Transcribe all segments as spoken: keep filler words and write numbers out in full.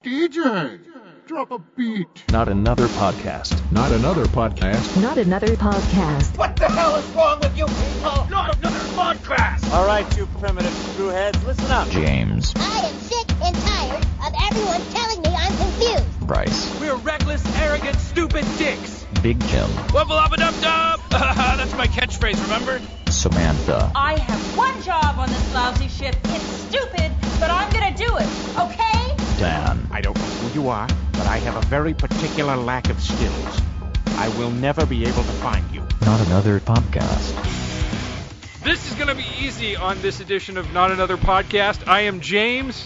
D J, drop a beat. Not another podcast. Not another podcast. Not another podcast. What the hell is wrong with you people? Not another podcast. All right, you primitive screwheads, listen up. James. I am sick and tired of everyone telling me I'm confused. Bryce. We're reckless, arrogant, stupid dicks. Big Jim. Wubble up a dub dub. That's my catchphrase, remember? Samantha. I have one job on this lousy ship. It's stupid, but I'm gonna do it, okay? Dan. I don't know who you are, but I have a very particular lack of skills. I will never be able to find you. Not another podcast. This is going to be easy on this edition of Not Another Podcast. I am James.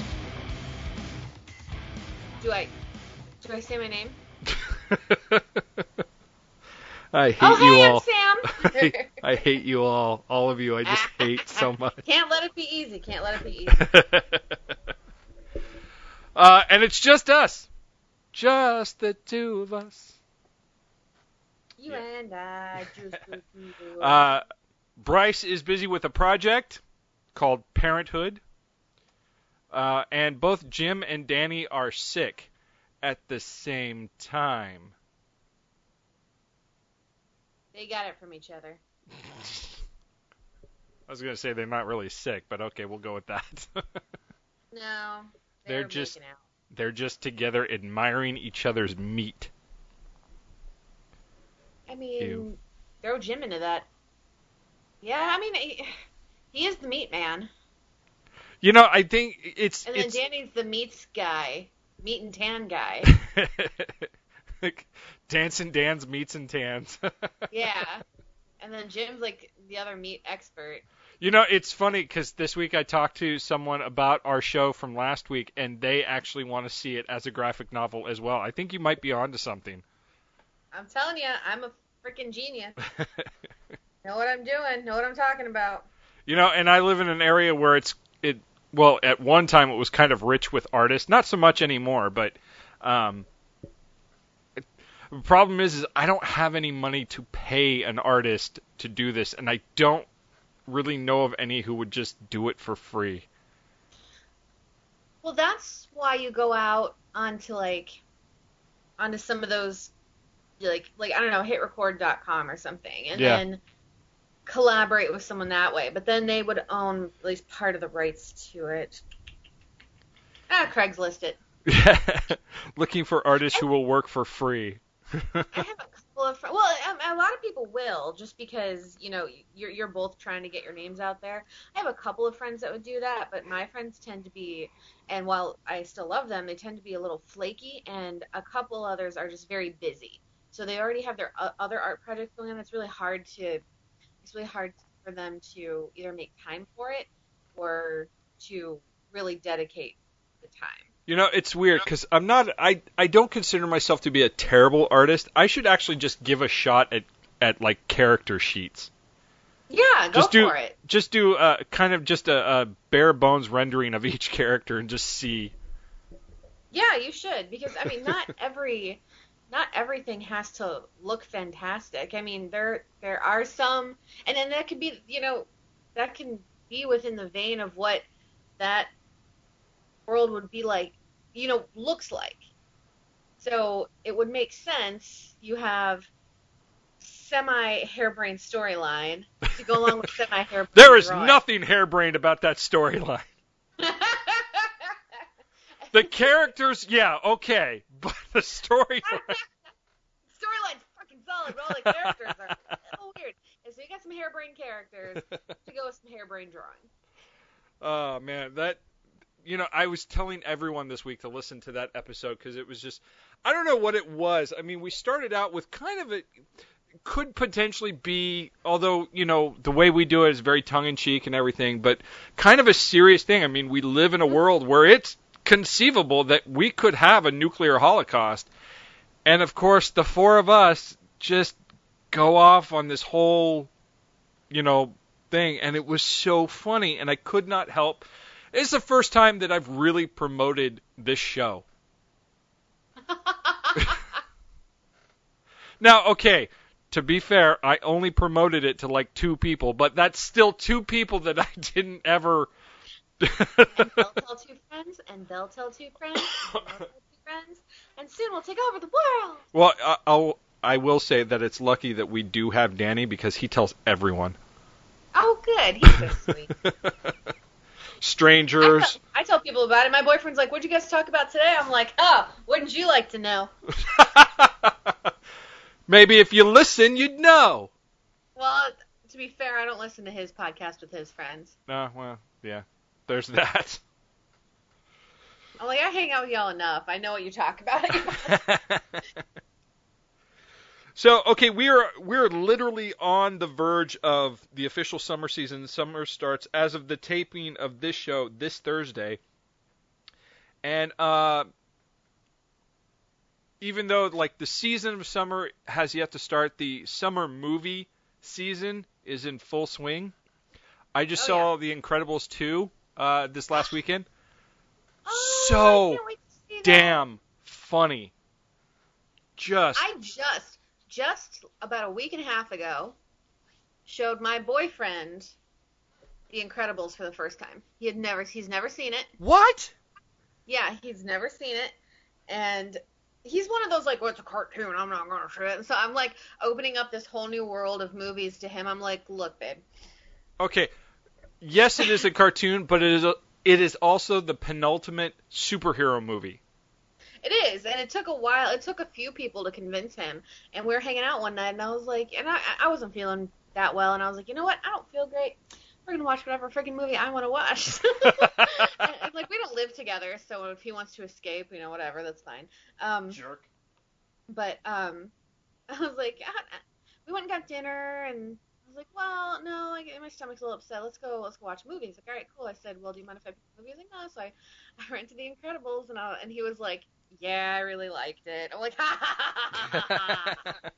Do I, do I say my name? I hate oh, you hey, all. I'm Sam. I, I hate you all. All of you. I just hate so much. Can't let it be easy. Can't let it be easy. uh, and it's just us. Just the two of us. You yeah. and I. Just the two of us. Uh, Bryce is busy with a project called Parenthood. Uh, and both Jim and Danny are sick at the same time. They got it from each other. I was going to say they're not really sick, but okay, we'll go with that. No, they're, they're just making out. They're just together admiring each other's meat. I mean, Ew. throw Jim into that. Yeah, I mean, he, he is the meat man. You know, I think it's... And then it's... Danny's the meats guy. Meat and tan guy. Like, Dancing Dan's Meats and Tans. Yeah. And then Jim's like the other meat expert. You know, it's funny because this week I talked to someone about our show from last week, and they actually want to see it as a graphic novel as well. I think you might be onto something. I'm telling you, I'm a freaking genius. Know what I'm doing. Know what I'm talking about. You know, and I live in an area where it's, it. well, at one time it was kind of rich with artists. Not so much anymore, but... Um, The problem is, is I don't have any money to pay an artist to do this, and I don't really know of any who would just do it for free. Well, that's why you go out onto like onto some of those like like I don't know, hit record dot com or something, and yeah. then collaborate with someone that way. But then they would own at least part of the rights to it. Ah, Craigslist it. Looking for artists who will work for free. I have a couple of friends. Well, um, a lot of people will, just because, you know, you're you're both trying to get your names out there. I have a couple of friends that would do that, but my friends tend to be, and while I still love them, they tend to be a little flaky, and a couple others are just very busy. So they already have their uh, other art projects going on. It's really hard to, it's really hard for them to either make time for it or to really dedicate the time. You know, it's weird because I'm not. I I don't consider myself to be a terrible artist. I should actually just give a shot at at like character sheets. Yeah, go just do, for it. Just do uh, kind of just a, a bare bones rendering of each character and just see. Yeah, you should, because I mean, not every, not everything has to look fantastic. I mean, there there are some, and then that could be, you know, that can be within the vein of what that world would be like, you know, looks like. So it would make sense. You have semi-harebrained storyline to go along with semi-harebrained There is drawing. nothing harebrained about that storyline. The characters, yeah, okay, but the storyline... Storyline's fucking solid, but all the characters are a little weird. And so you got some harebrained characters to go with some harebrained drawing. Oh, man, that... You know, I was telling everyone this week to listen to that episode because it was just, I don't know what it was. I mean, we started out with kind of a, could potentially be, although, you know, the way we do it is very tongue-in-cheek and everything, but kind of a serious thing. I mean, we live in a world where it's conceivable that we could have a nuclear holocaust. And, of course, the four of us just go off on this whole, you know, thing. And it was so funny, and I could not help. It's the first time that I've really promoted this show. Now, okay, to be fair, I only promoted it to like two people, but that's still two people that I didn't ever And they'll tell two friends, and they'll tell two friends, and they'll tell two cartoon will take over the world. Well, I- I'll I will say that it's lucky that we do have Danny because he tells everyone. Oh, good. He's so sweet. Strangers. I, tell, I tell people about it. My boyfriend's like, what'd you guys talk about today? I'm like, oh, wouldn't you like to know? Maybe if you listen, you'd know. Well, to be fair, I don't listen to his podcast with his friends. Uh, well, yeah. There's that. I'm like, I hang out with y'all enough. I know what you talk about. So, okay, we are we're literally on the verge of the official summer season. Summer starts as of the taping of this show this Thursday. And uh, even though like the season of summer has yet to start, the summer movie season is in full swing. I just Oh, saw yeah. The Incredibles two uh, this last weekend. Oh, So I can't wait to see that. damn funny. Just I just, just about a week and a half ago, showed my boyfriend The Incredibles for the first time. He had never, he's never seen it. what? Yeah, he's never seen it, and he's one of those like, well, it's a cartoon, I'm not gonna show it. And so I'm like opening up this whole new world of movies to him. I'm like, look, babe. Okay. Yes, it is a cartoon, but it is a, it is also the penultimate superhero movie. It is, and it took a while. It took a few people to convince him. And we were hanging out one night, and I was like, and I, I wasn't feeling that well, and I was like, you know what? I don't feel great. We're gonna watch whatever freaking movie I want to watch. and, and, like, we don't live together, so if he wants to escape, you know, whatever, that's fine. Um, Jerk. but um, I was like, I, I, we went and got dinner, and I was like, well, no, I, my stomach's a little upset. Let's go, let's go watch movies. Like, all right, cool. I said, well, do you mind if I pick the movie? He's like, no. So I, I rented The Incredibles, and I, and he was like, yeah, I really liked it. I'm like, ha ha ha ha ha ha.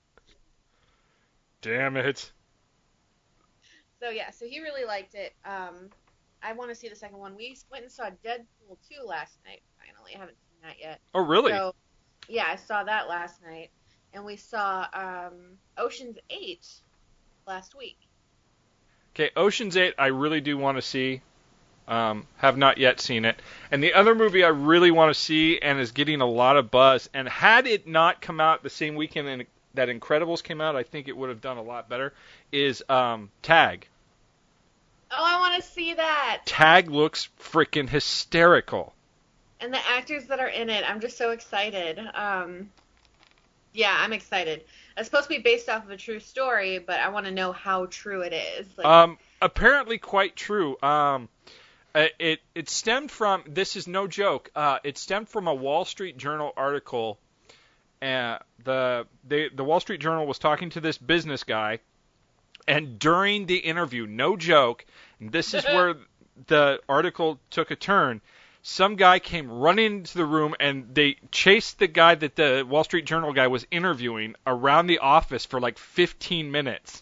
Damn it. So yeah, so he really liked it. Um, I want to see the second one. We went and saw Deadpool two last night. Finally, I haven't seen that yet. Oh, really? So yeah, I saw that last night, and we saw um, Ocean's Eight last week. Okay, Ocean's eight, I really do want to see. Um, have not yet seen it. And the other movie I really want to see and is getting a lot of buzz, and had it not come out the same weekend in, that Incredibles came out, I think it would have done a lot better, is um, Tag. Oh, I want to see that. Tag looks freaking hysterical. And the actors that are in it, I'm just so excited. Um, yeah, I'm excited. It's supposed to be based off of a true story, but I want to know how true it is. Like, Um, apparently quite true. Um, uh, it it stemmed from, this is no joke, uh, it stemmed from a Wall Street Journal article. Uh, the they, the Wall Street Journal was talking to this business guy, and during the interview, no joke, and this is where the article took a turn, some guy came running into the room, and they chased the guy that the Wall Street Journal guy was interviewing around the office for like fifteen minutes.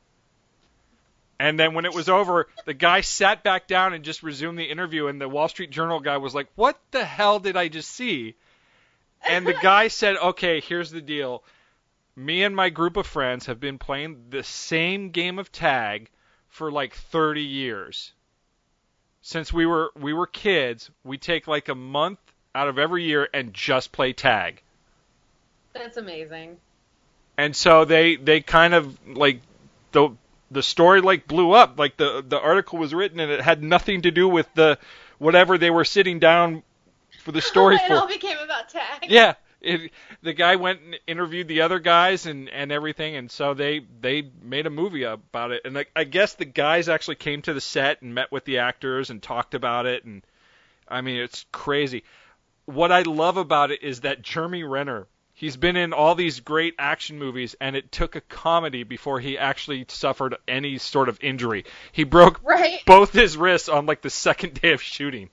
And then when it was over, the guy sat back down and just resumed the interview, and the Wall Street Journal guy was like, what the hell did I just see? And the guy said, okay, here's the deal. Me and my group of friends have been playing the same game of tag for like thirty years. Since we were we were kids, we take like a month out of every year and just play tag. that's amazing. And so they they kind of like the the story like blew up. Like the the article was written and it had nothing to do with the whatever they were sitting down for the story it for. all became about tag. Yeah, it, the guy went and interviewed the other guys and, and everything, and so they they made a movie about it. And I, I guess the guys actually came to the set and met with the actors and talked about it. And I mean, it's crazy. What I love about it is that Jeremy Renner, he's been in all these great action movies, and it took a comedy before he actually suffered any sort of injury. He broke Right. both his wrists on like the second day of shooting.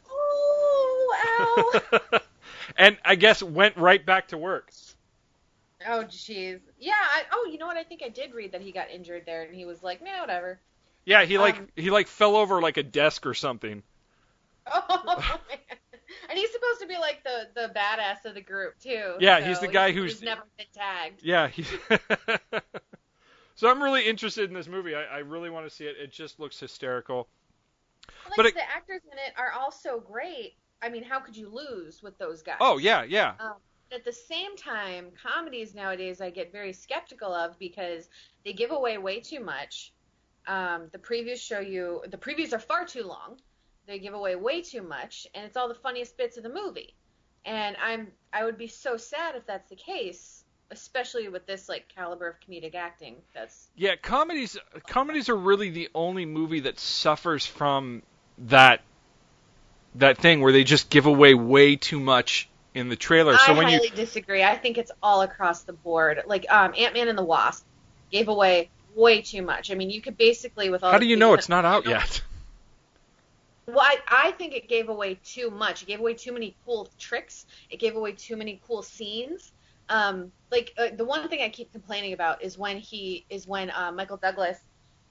Oh, ow. And I guess went right back to work. Oh, jeez. Yeah. I, oh, you know what? I think I did read that he got injured there, and he was like, "No, whatever." Yeah, he like Um, he like fell over like a desk or something. Oh man. And he's supposed to be like the the badass of the group too. Yeah, so he's the guy he's, who's- he's never been tagged. Yeah. He so I'm really interested in this movie. I, I really want to see it. It just looks hysterical. Like But it- the actors in it are all so great. I mean, how could you lose with those guys? Oh yeah, yeah. Um, the at the same time, comedies nowadays I get very skeptical of because they give away way too much. Um, the previews show you, the previews are far too long. They give away way too much, and it's all the funniest bits of the movie. And I'm, I would be so sad if that's the case, especially with this like caliber of comedic acting. That's yeah, comedies. Comedies are really the only movie that suffers from that that thing where they just give away way too much in the trailer. I so when highly you disagree. I think it's all across the board. Like um, Ant-Man and the Wasp gave away way too much. I mean, you could basically with all. how the do you know things it's that- not out yet? Well, I, I think it gave away too much. It gave away too many cool tricks. It gave away too many cool scenes. Um, like uh, the one thing I keep complaining about is when he is when uh, Michael Douglas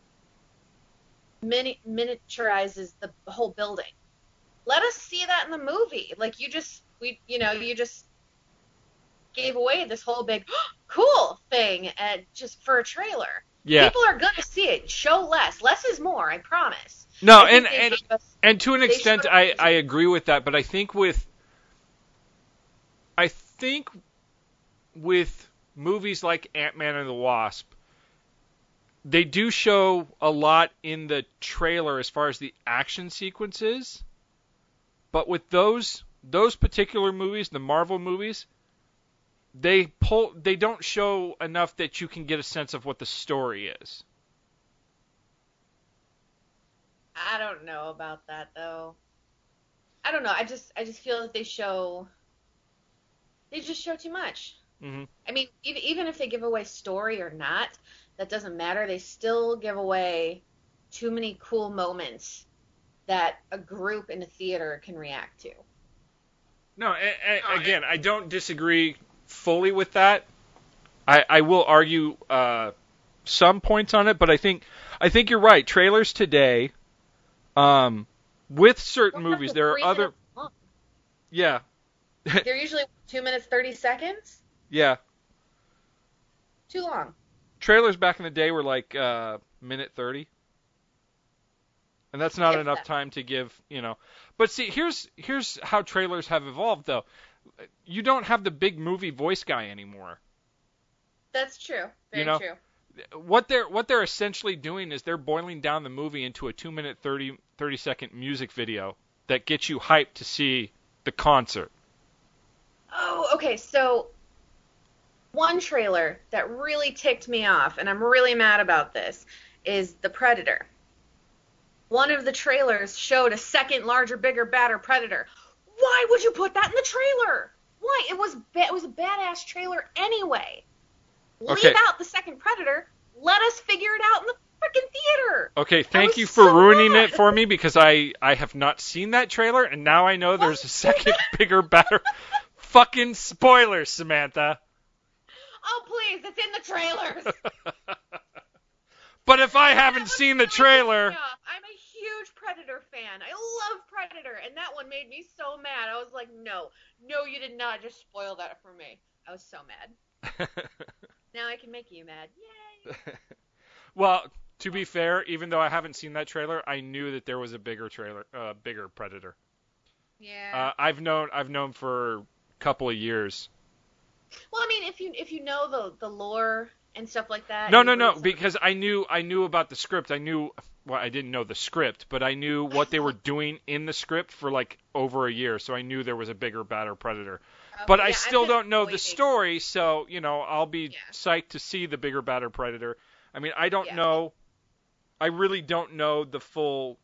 mini- miniaturizes the whole building. Let us see that in the movie. Like you just we you know you just gave away this whole big cool thing and just for a trailer. Yeah. People are gonna see it. Show less. Less is more. I promise. No, I think and they and, gave us- and to an they extent, showed I, us- I agree with that. But I think with I think with movies like Ant-Man and the Wasp, they do show a lot in the trailer as far as the action sequences. But with those those particular movies, the Marvel movies, they pull they don't show enough that you can get a sense of what the story is. I don't know about that though. I don't know. I just I just feel that they show they just show too much. Mm-hmm. I mean, even even if they give away story or not, that doesn't matter. They still give away too many cool moments that a group in a theater can react to. No, a, a, again, I don't disagree fully with that. I, I will argue uh, some points on it, but I think I think you're right. Trailers today, um, with certain Well, movies, that's there are three other. minutes long. Yeah, They're usually two minutes thirty seconds. yeah. Too long. Trailers back in the day were like uh, minute thirty, and that's not If enough that. time to give, you know. But see, here's here's how trailers have evolved, though. You don't have the big movie voice guy anymore. That's true. Very You know, true. What they're what they're essentially doing is they're boiling down the movie into a two minute thirty, thirty second music video that gets you hyped to see the concert. Oh, okay. So one trailer that really ticked me off, and I'm really mad about this, is The Predator. One of the trailers showed a second, larger, bigger, badder Predator. Why would you put that in the trailer? Why? It was ba- it was a badass trailer anyway. Leave Okay. out the second Predator. Let us figure it out in the freaking theater. Okay, thank was you for so ruining mad. it for me because I, I have not seen that trailer, and now I know there's a second, bigger, badder. Fucking spoilers, Samantha. Oh, please, it's in the trailers. But if I haven't seen the trailer, Yeah, I'm a huge Predator fan. I love Predator, and that one made me so mad. I was like, no, no, you did not just spoil that for me. I was so mad. Now I can make you mad. Yay! well, to be fair, even though I haven't seen that trailer, I knew that there was a bigger trailer, uh, bigger Predator. Yeah. Uh, I've known, I've known for a couple of years. Well, I mean, if you if you know the the lore and stuff like that. No, and no, you no, read some- because I knew, I knew about the script. I knew, well, I didn't know the script, but I knew what they were doing in the script for like over a year, so I knew there was a bigger, badder Predator. Okay, But I yeah, still I'm don't know just the waiting. story, so, you know, I'll be Yeah. psyched to see the bigger, badder Predator. I mean, I don't Yeah. know, I really don't know the full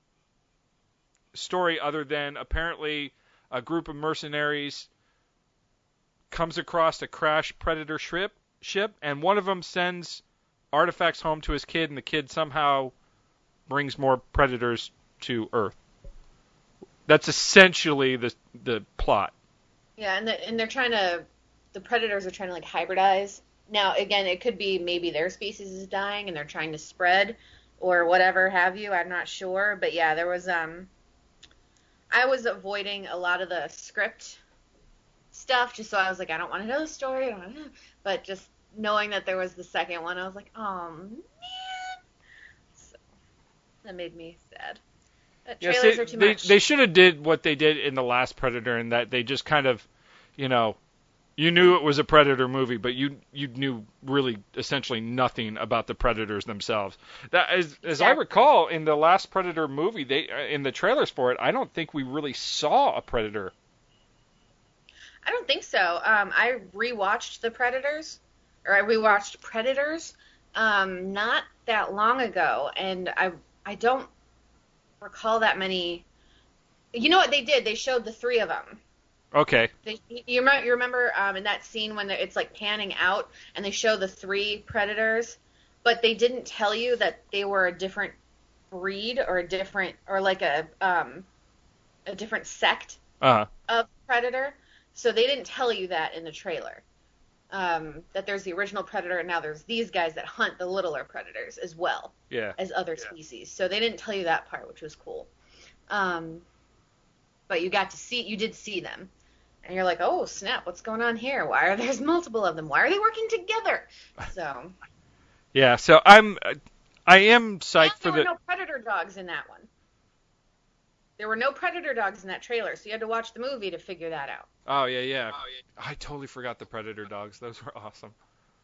story other than apparently a group of mercenaries comes across a crashed Predator ship, ship, and one of them sends artifacts home to his kid, and the kid somehow brings more Predators to Earth. That's essentially the the plot. Yeah, and the, and they're trying to, the Predators are trying to like hybridize. Now, again, it could be maybe their species is dying and they're trying to spread or whatever have you. I'm not sure, but yeah, there was um, I was avoiding a lot of the script stuff just so I was like, I don't want to know the story, I don't want to know. But just knowing that there was the second one, I was like, oh man, so that made me sad. Uh, Yes, trailers they, are too they, much. they should have did what they did in the last Predator, in that they just kind of, you know, You knew it was a Predator movie, but you you knew really essentially nothing about the Predators themselves. That, as as I recall, in the last Predator movie, they in the trailers for it, I don't think we really saw a Predator. I don't think so. Um, I rewatched The Predators, or I rewatched Predators, um, not that long ago, and I I don't recall that many. You know what they did? They showed the three of them. Okay. They, you remember, you remember um, in that scene when it's like panning out and they show the three Predators, but they didn't tell you that they were a different breed or a different or like a um, a different sect uh-huh. of Predator. So they didn't tell you that in the trailer. Um, that there's the original Predator and now there's these guys that hunt the littler predators as well yeah. as other yeah. species. So they didn't tell you that part, which was cool. Um, but you got to see, you did see them. And you're like, oh, snap, what's going on here? Why are there multiple of them? Why are they working together? So. Yeah, so I'm, I am psyched and for the... there were no Predator dogs in that one. There were no Predator dogs in that trailer, so you had to watch the movie to figure that out. Oh, yeah, yeah. Oh, yeah. I totally forgot the Predator dogs. Those were awesome.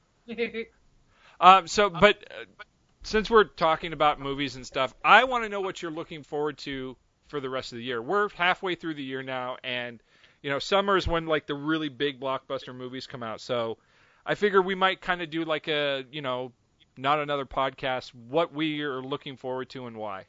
um, so, but uh, since we're talking about movies and stuff, I want to know what you're looking forward to for the rest of the year. We're halfway through the year now, and... You know, summer is when, like, the really big blockbuster movies come out. So I figure we might kind of do, like, a, you know, not another podcast, what we are looking forward to and why.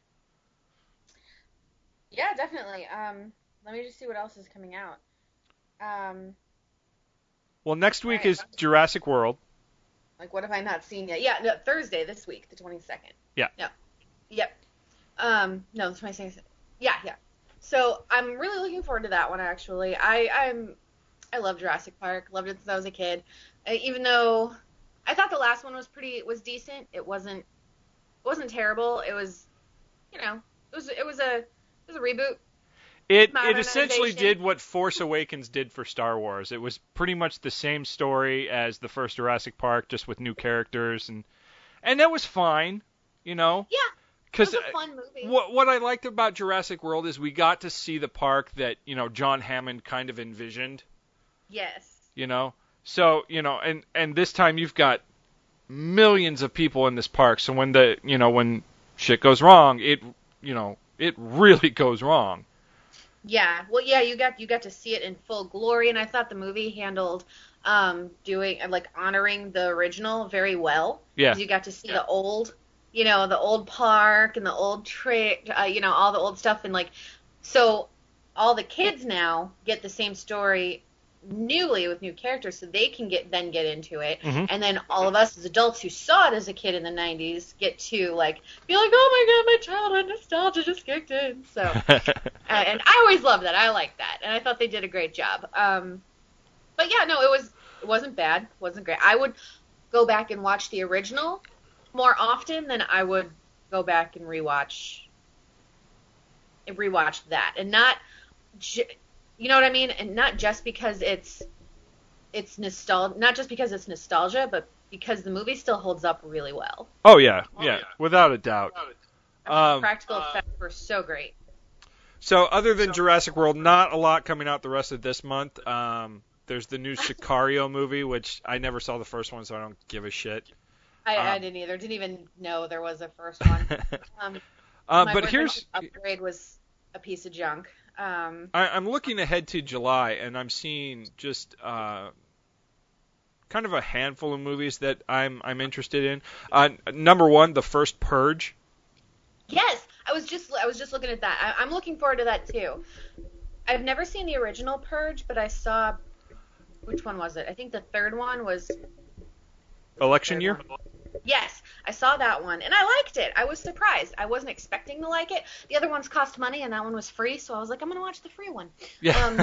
Yeah, definitely. Um, let me just see what else is coming out. Um, well, next week right. is Jurassic World. Like, what have I not seen yet? Yeah, no, Thursday this week, the twenty-second. Yeah. No. Yep. Um, no, the twenty-second. Yeah, yeah. So I'm really looking forward to that one, actually. I I'm I love Jurassic Park. Loved it since I was a kid. Uh, even though I thought the last one was pretty was decent. It wasn't it wasn't terrible. It was, you know, it was it was a it was a reboot. It it essentially did what Force Awakens did for Star Wars. It was pretty much the same story as the first Jurassic Park, just with new characters, and and that was fine, you know. Yeah. Because it was a fun movie. What what I liked about Jurassic World is we got to see the park that, you know, John Hammond kind of envisioned. Yes. You know, so you know, and and this time you've got millions of people in this park. So when the you know when shit goes wrong, it you know it really goes wrong. Yeah. Well, yeah, you got you got to see it in full glory, and I thought the movie handled um doing like honoring the original very well. Yeah. 'Cause you got to see yeah. the old. You know, the old park and the old trick, uh, you know, all the old stuff. And, like, so all the kids now get the same story newly with new characters, so they can get then get into it. Mm-hmm. And then all of us as adults who saw it as a kid in the nineties get to, like, be like, oh, my God, my childhood nostalgia just kicked in. So, uh, and I always loved that. I liked that. And I thought they did a great job. Um, but, yeah, no, it, was, it wasn't bad. It wasn't great. I would go back and watch the original more often than I would go back and rewatch and rewatch that, and not, ju- you know what I mean, and not just because it's it's nostalgia, not just because it's nostalgia, but because the movie still holds up really well. Oh yeah, oh, yeah, yeah, without a doubt. Um, practical uh, effects were so great. So other than Jurassic World, not a lot coming out the rest of this month. Um, there's the new Sicario movie, which I never saw the first one, so I don't give a shit. I, um, I didn't either. Didn't even know there was a first one. Um, uh, my but here's upgrade was a piece of junk. Um, I, I'm looking ahead to July, and I'm seeing just uh, kind of a handful of movies that I'm I'm interested in. Uh, number one, the first Purge. Yes, I was just I was just looking at that. I, I'm looking forward to that too. I've never seen the original Purge, but I saw which one was it? I think the third one was Election Year. One. Yes, I saw that one, and I liked it. I was surprised. I wasn't expecting to like it. The other ones cost money, and that one was free, so I was like, I'm going to watch the free one. Yeah. Um,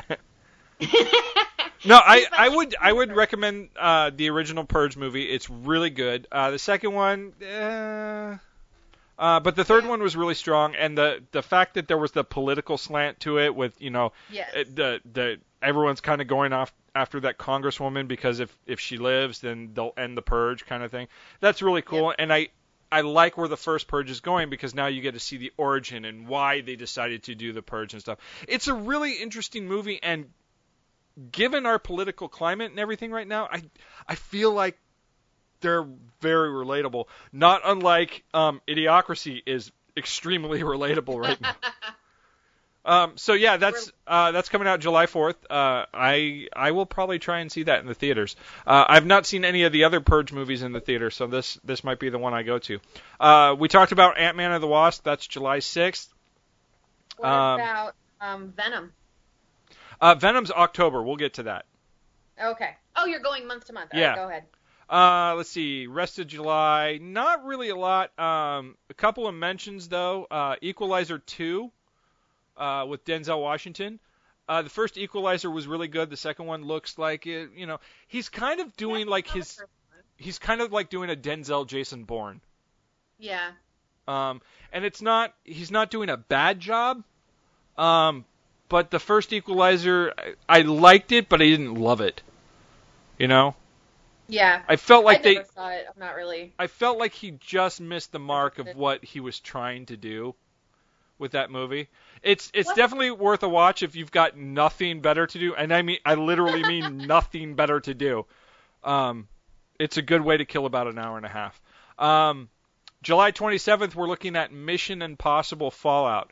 no, I, I would I would recommend uh, the original Purge movie. It's really good. Uh, the second one, uh, uh, but the third one was really strong, and the, the fact that there was the political slant to it with, you know, yes. the the everyone's kind of going off after that congresswoman because if, if she lives, then they'll end the purge kind of thing. That's really cool, yep. and I I like where the first purge is going because now you get to see the origin and why they decided to do the purge and stuff. It's a really interesting movie, and given our political climate and everything right now, I I feel like they're very relatable. Not unlike um, Idiocracy is extremely relatable right now. Um, so yeah, that's uh, that's coming out July fourth. Uh, I I will probably try and see that in the theaters. Uh, I've not seen any of the other Purge movies in the theater, so this this might be the one I go to. Uh, we talked about Ant-Man and the Wasp. That's July sixth. What um, about um, Venom? Uh, Venom's October. We'll get to that. Okay. Oh, you're going month to month. All Yeah. right, go ahead. Uh, let's see. Rest of July, not really a lot. Um, a couple of mentions though. Uh, Equalizer two. Uh, with Denzel Washington. Uh, the first Equalizer was really good. The second one looks like it, you know, he's kind of doing Yeah, like not the his, first one. he's kind of like doing a Denzel Jason Bourne. Yeah. Um, and it's not, he's not doing a bad job. Um, but the first Equalizer, I, I liked it, but I didn't love it. You know? Yeah. I felt like I they, never saw it. I'm not really. I felt like he just missed the mark of what he was trying to do with that movie. It's it's What? definitely worth a watch if you've got nothing better to do, and I mean I literally mean nothing better to do. Um, it's a good way to kill about an hour and a half. Um, July twenty-seventh, we're looking at Mission Impossible Fallout.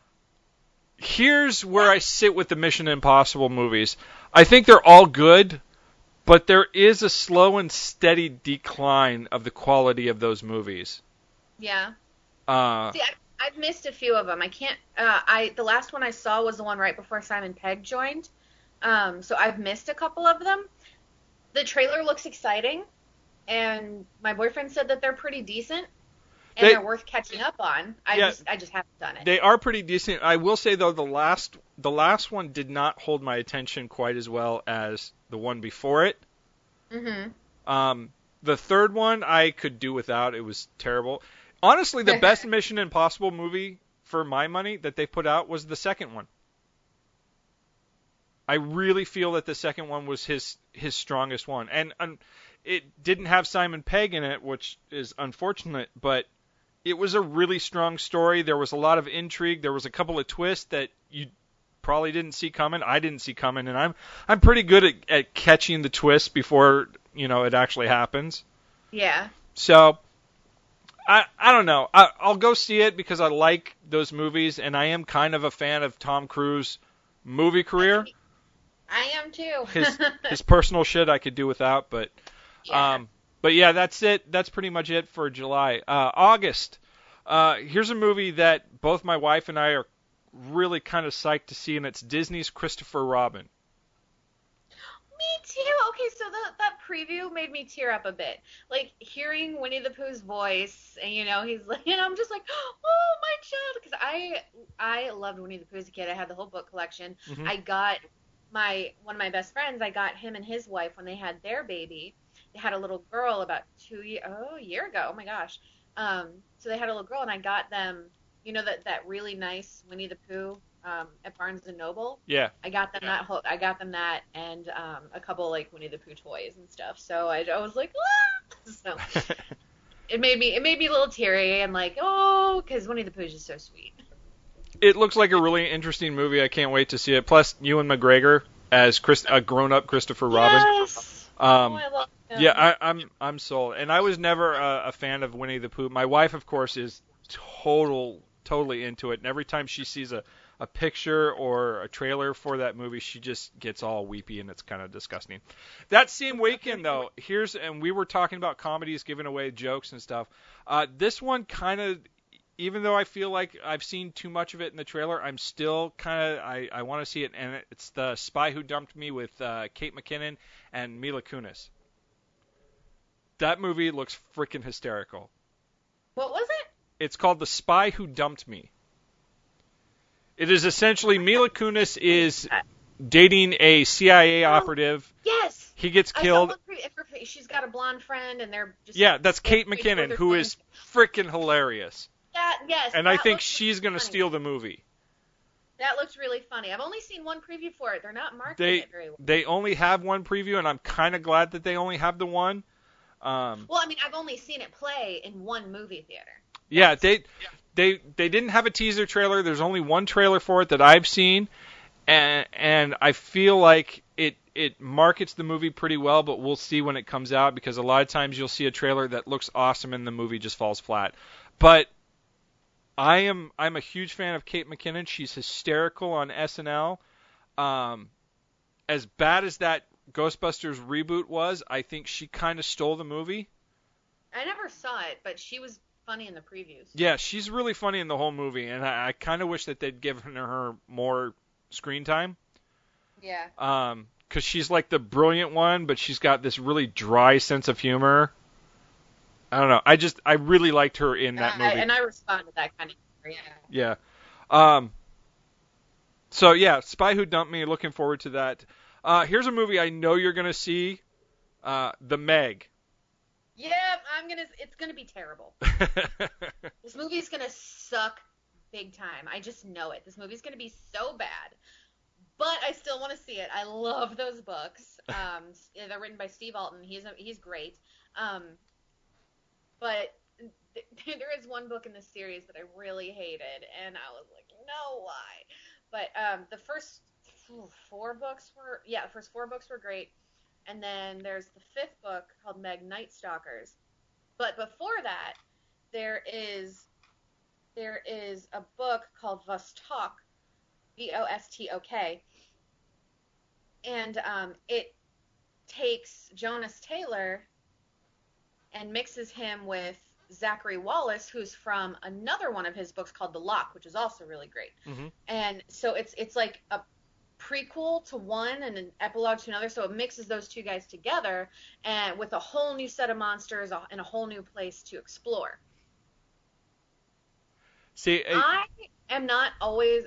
Here's where I sit with the Mission Impossible movies. I think they're all good, but there is a slow and steady decline of the quality of those movies. Yeah. Uh, See, I, I've missed a few of them. I can't. Uh, I the last one I saw was the one right before Simon Pegg joined. Um, so I've missed a couple of them. The trailer looks exciting, and my boyfriend said that they're pretty decent, and They- they're worth catching up on. I Yeah. just I just haven't done it. They are pretty decent. I will say though, the last the last one did not hold my attention quite as well as the one before it. Mm-hmm. Um, the third one I could do without. It was terrible. Honestly, the best Mission Impossible movie for my money that they put out was the second one. I really feel that the second one was his his strongest one, and um, it didn't have Simon Pegg in it, which is unfortunate, but it was a really strong story. There was a lot of intrigue. There was a couple of twists that you probably didn't see coming. I didn't see coming, and I'm I'm pretty good at, at catching the twists before you know it actually happens. Yeah. So I I don't know. I, I'll go see it because I like those movies, and I am kind of a fan of Tom Cruise' movie career. I am too. His his personal shit I could do without, but Yeah. um but yeah, that's it. That's pretty much it for July. Uh, August. Uh, here's a movie that both my wife and I are really kind of psyched to see, and it's Disney's Christopher Robin. Me too. Okay, so the, that preview made me tear up a bit. Like, hearing Winnie the Pooh's voice, and, you know, he's like, and I'm just like, oh, my child. Because I, I loved Winnie the Pooh as a kid. I had the whole book collection. Mhm. I got my, one of my best friends, I got him and his wife when they had their baby. They had a little girl about two years, oh, a year ago. Oh, my gosh. Um, so they had a little girl, and I got them, you know, that, that really nice Winnie the Pooh um, at Barnes and Noble. Yeah. I got them that whole, I got them that and um, a couple like Winnie the Pooh toys and stuff. So I, I was like, ah! So it made me it made me a little teary and like, oh, because Winnie the Pooh is just so sweet. It looks like a really interesting movie. I can't wait to see it. Plus, Ewan McGregor as Chris, a grown-up Christopher Robin. Yes. Um, oh, I love him. Yeah, I, I'm I'm sold. And I was never a, a fan of Winnie the Pooh. My wife, of course, is total totally into it. And every time she sees a, a picture or a trailer for that movie, she just gets all weepy, and it's kind of disgusting. That same weekend, though, here's and we were talking about comedies giving away jokes and stuff. Uh, this one kind of, even though I feel like I've seen too much of it in the trailer, I'm still kind of I, I want to see it. And it's The Spy Who Dumped Me with uh, Kate McKinnon and Mila Kunis. That movie looks freaking hysterical. What was it? It's called The Spy Who Dumped Me. It is essentially Mila Kunis is dating a C I A operative. Yes. He gets I saw killed. one pre- if her- She's got a blonde friend, and they're just. Yeah, that's Kate they're McKinnon, they're who doing- is freaking hilarious. That yes. And I that think looks she's going to funny. steal the movie. That looks really funny. I've only seen one preview for it. They're not marketing They it very well. they only have one preview, and I'm kind of glad that they only have the one. Um, Well, I mean, I've only seen it play in one movie theater. yeah, they they they didn't have a teaser trailer. There's only one trailer for it that I've seen, and and I feel like it it markets the movie pretty well, but we'll see when it comes out, because a lot of times you'll see a trailer that looks awesome and the movie just falls flat. But I am I'm a huge fan of Kate McKinnon. She's hysterical on S N L. Um, as bad as that Ghostbusters reboot was, I think she kind of stole the movie. I never saw it, but she was funny in the previews. Yeah, she's really funny in the whole movie, and I, I kind of wish that they'd given her more screen time. Yeah. Um, because she's like the brilliant one, but she's got this really dry sense of humor. I don't know. I just I really liked her in that I, movie. and I respond to that kind of humor, Yeah. yeah. Um. So yeah, Spy Who Dumped Me. Looking forward to that. Uh, here's a movie I know you're gonna see. Uh, The Meg. Yeah, I'm gonna. It's gonna be terrible. This movie's gonna suck big time. I just know it. This movie's gonna be so bad. But I still want to see it. I love those books. Um, they're written by Steve Alton. He's a, he's great. Um, but th- there is one book in this series that I really hated, and I was like, no, why? But um, the first four books were, yeah, the first four books were great. And then there's the fifth book called Meg Night Stalkers. But before that, there is there is a book called Vostok, V O S T O K. And um, it takes Jonas Taylor and mixes him with Zachary Wallace, who's from another one of his books called The Lock, which is also really great. Mm-hmm. And so it's it's like a prequel to one and an epilogue to another, so it mixes those two guys together and with a whole new set of monsters and a whole new place to explore. See, I, I am not always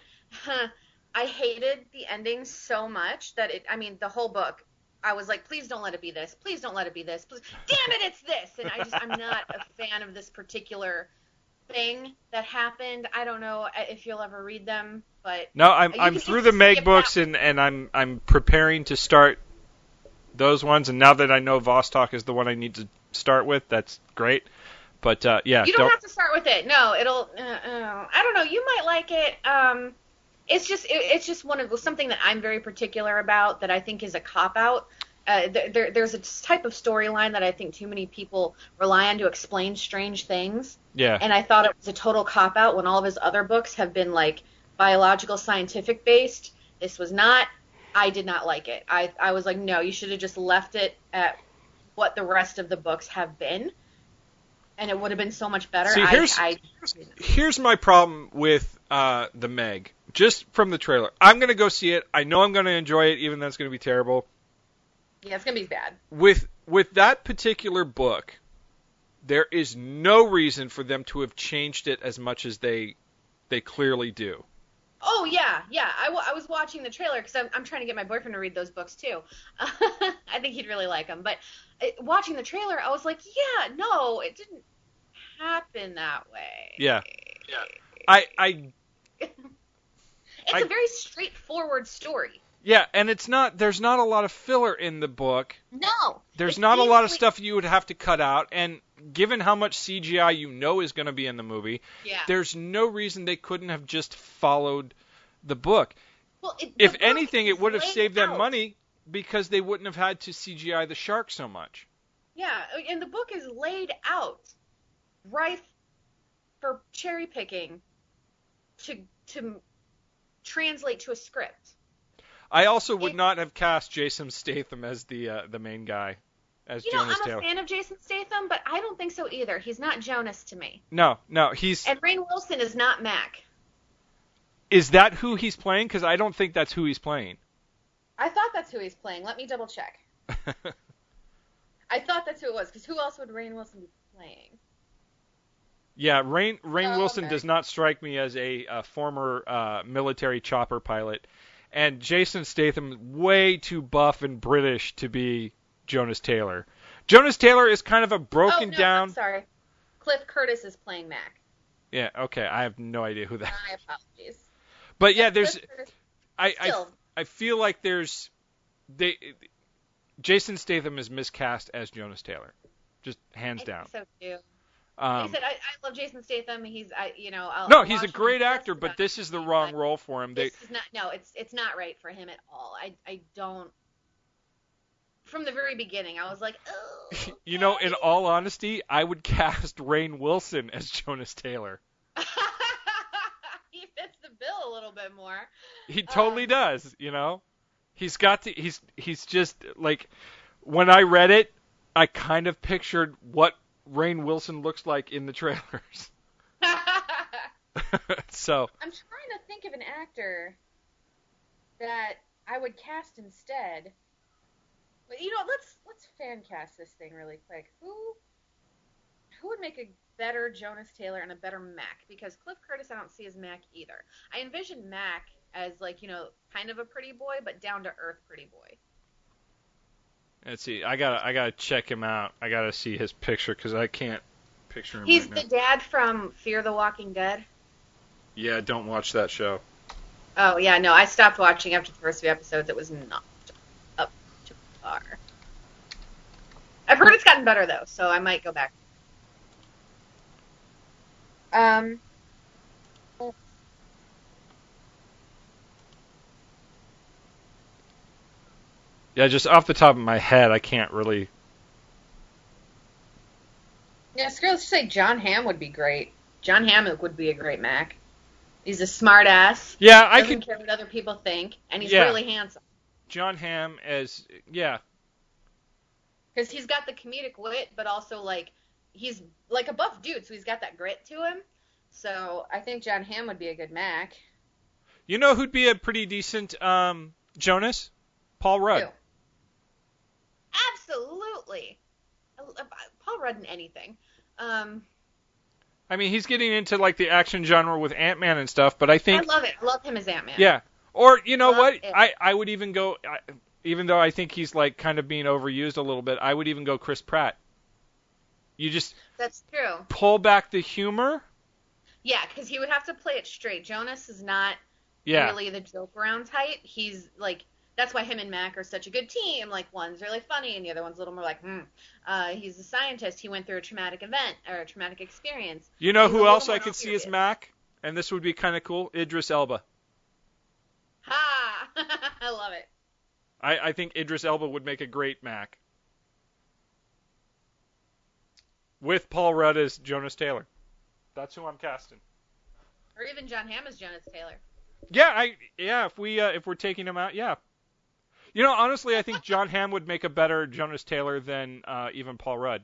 I hated the ending so much that it I mean the whole book I was like, please don't let it be this, please don't let it be this, please, damn it, it's this. And I just I'm not a fan of this particular thing that happened. I don't know if you'll ever read them, but no, I'm I'm can, through the Meg books and, and I'm I'm preparing to start those ones. And now that I know Vostok is the one I need to start with, that's great. But uh, yeah, you don't, don't have to start with it. No, it'll. Uh, uh, I don't know. You might like it. Um, it's just it, it's just one of something that I'm very particular about that I think is a cop out. Uh, there, there's a type of storyline that I think too many people rely on to explain strange things. Yeah. And I thought it was a total cop out when all of his other books have been like biological, scientific based. This was not. I did not like it. I I was like, no, you should have just left it at what the rest of the books have been, and it would have been so much better. See, here's I, I, here's my problem with uh, the Meg. Just from the trailer, I'm gonna go see it. I know I'm gonna enjoy it, even though it's gonna be terrible. Yeah, it's gonna be bad. With with that particular book, there is no reason for them to have changed it as much as they they clearly do. Oh yeah, yeah. I, w- I was watching the trailer because I'm I'm trying to get my boyfriend to read those books too. I think he'd really like them. But uh, watching the trailer, I was like, yeah, no, it didn't happen that way. Yeah. Yeah. I I. It's I, a very straightforward story. Yeah, and it's not. There's not a lot of filler in the book. No. There's not a lot of stuff you would have to cut out, and given how much C G I you know is going to be in the movie, yeah. there's no reason they couldn't have just followed the book. Well, it, if book anything, it would have saved them out. money because they wouldn't have had to C G I the shark so much. Yeah, and the book is laid out rife for cherry picking to to translate to a script. I also would it, not have cast Jason Statham as the uh, the main guy, as you know, Jonas I'm Taylor. a fan of Jason Statham, but I don't think so either. He's not Jonas to me. No, no, he's. And Rainn Wilson is not Mac. Is that who he's playing? Because I don't think that's who he's playing. I thought that's who he's playing. Let me double check. I thought that's who it was, because who else would Rainn Wilson be playing? Yeah, Rainn Rainn Oh, Wilson okay. does not strike me as a, a former uh, military chopper pilot, and Jason Statham way too buff and British to be Jonas Taylor. Jonas Taylor is kind of a broken oh, no, down. I'm sorry. Cliff Curtis is playing Mac. Yeah, okay, I have no idea who that. My apologies. But yeah, there's. Cliff Curtis, I, I still. I feel like there's they Jason Statham is miscast as Jonas Taylor, just hands I down. think so too. Um, Like I said, I, I love Jason Statham. He's, I, you know, I'll, no, I'll he's a watch him great in actor, just but about this is the anything, wrong but role for him. They, This is not. No, it's it's not right for him at all. I I don't. From the very beginning, I was like, oh. you know, in all honesty, I would cast Rainn Wilson as Jonas Taylor. He fits the bill a little bit more. He totally Um, does, you know. He's got to. He's he's just like, when I read it, I kind of pictured what Rainn Wilson looks like in the trailers. So. I'm trying to think of an actor that I would cast instead. But you know, let's let's fan cast this thing really quick. Who who would make a better Jonas Taylor and a better Mac? Because Cliff Curtis I don't see as Mac either. I envision Mac as like, you know, kind of a pretty boy, but down to earth pretty boy. Let's see. I gotta I gotta check him out. I gotta see his picture because I can't picture him. He's right the now. dad from Fear the Walking Dead. Yeah, don't watch that show. Oh yeah, no, I stopped watching after the first few episodes. It was not up to par. I've heard it's gotten better though, so I might go back. Um. Yeah, just off the top of my head, I can't really. Yeah, let's say John Hamm would be great. John Hamm would be a great Mac. He's a smart ass. Yeah, I doesn't could. care what other people think, and he's Yeah. really handsome. John Hamm as yeah. Because he's got the comedic wit, but also like he's like a buff dude, so he's got that grit to him. So I think John Hamm would be a good Mac. You know who'd be a pretty decent um, Jonas? Paul Rudd. Who? Absolutely. Paul Rudd in anything. Um, I mean, he's getting into like the action genre with Ant-Man and stuff, but I think I love it. I love him as Ant-Man. yeah. Or you know Love what? it. I I would even go. I, even though I think he's like kind of being overused a little bit, I would even go Chris Pratt. You just That's true. pull back the humor. Yeah, because he would have to play it straight. Jonas is not Yeah. really the joke around type. He's like, that's why him and Mac are such a good team. Like, one's really funny and the other one's a little more like, hmm. Uh, he's a scientist. He went through a traumatic event or a traumatic experience. You know He's a who little else I more could see as serious. Mac? And this would be kind of cool. Idris Elba. Ha! I love it. I, I think Idris Elba would make a great Mac. With Paul Rudd as Jonas Taylor. That's who I'm casting. Or even John Hamm as Jonas Taylor. Yeah, I yeah, if we uh, if we're taking him out, yeah. You know, honestly, I think John Hamm would make a better Jonas Taylor than uh, even Paul Rudd.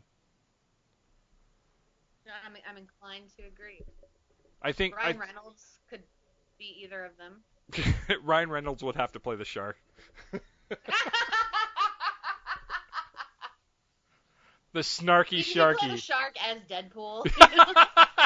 I'm, I'm inclined to agree. I think Ryan I, Reynolds could be either of them. Ryan Reynolds would have to play the shark. The snarky You can play the sharky. shark as Deadpool. You know?